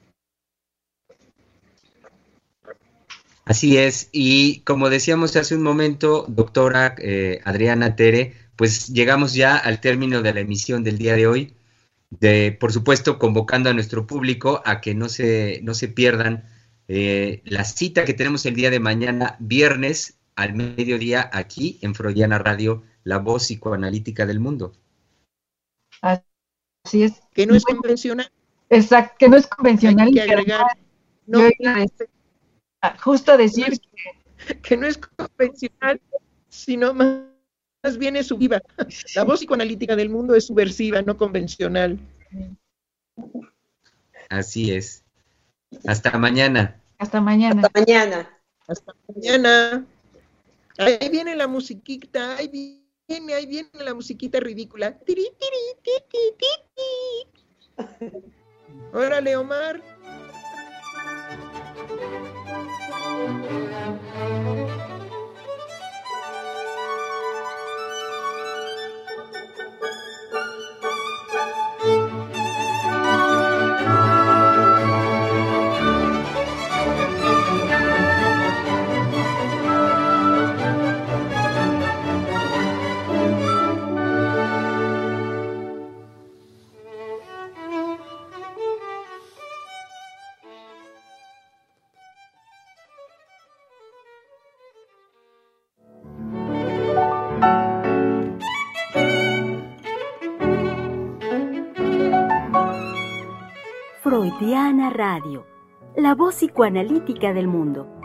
B: Así es, y como decíamos hace un momento, doctora eh, Adriana Tere, pues llegamos ya al término de la emisión del día de hoy, de, por supuesto, convocando a nuestro público a que no se, no se pierdan eh, la cita que tenemos el día de mañana, viernes, al mediodía, aquí en Freudiana Radio, la voz psicoanalítica del mundo.
C: Así es.
E: Que no es convencional.
C: Exacto, que no es convencional.
E: Hay que agregar, no,
C: yo iba a justo a decir
E: no es, que no es convencional, sino más, más bien es subversiva. La voz psicoanalítica del mundo es subversiva, no convencional.
B: Así es. Hasta mañana.
C: Hasta mañana.
D: Hasta mañana.
E: Hasta mañana. Ahí viene la musiquita, ahí viene, ahí viene la musiquita ridícula. Tiri, tiri, ti, ti, ti, ti. Órale, Omar.
A: Freudiana Radio, la voz psicoanalítica del mundo.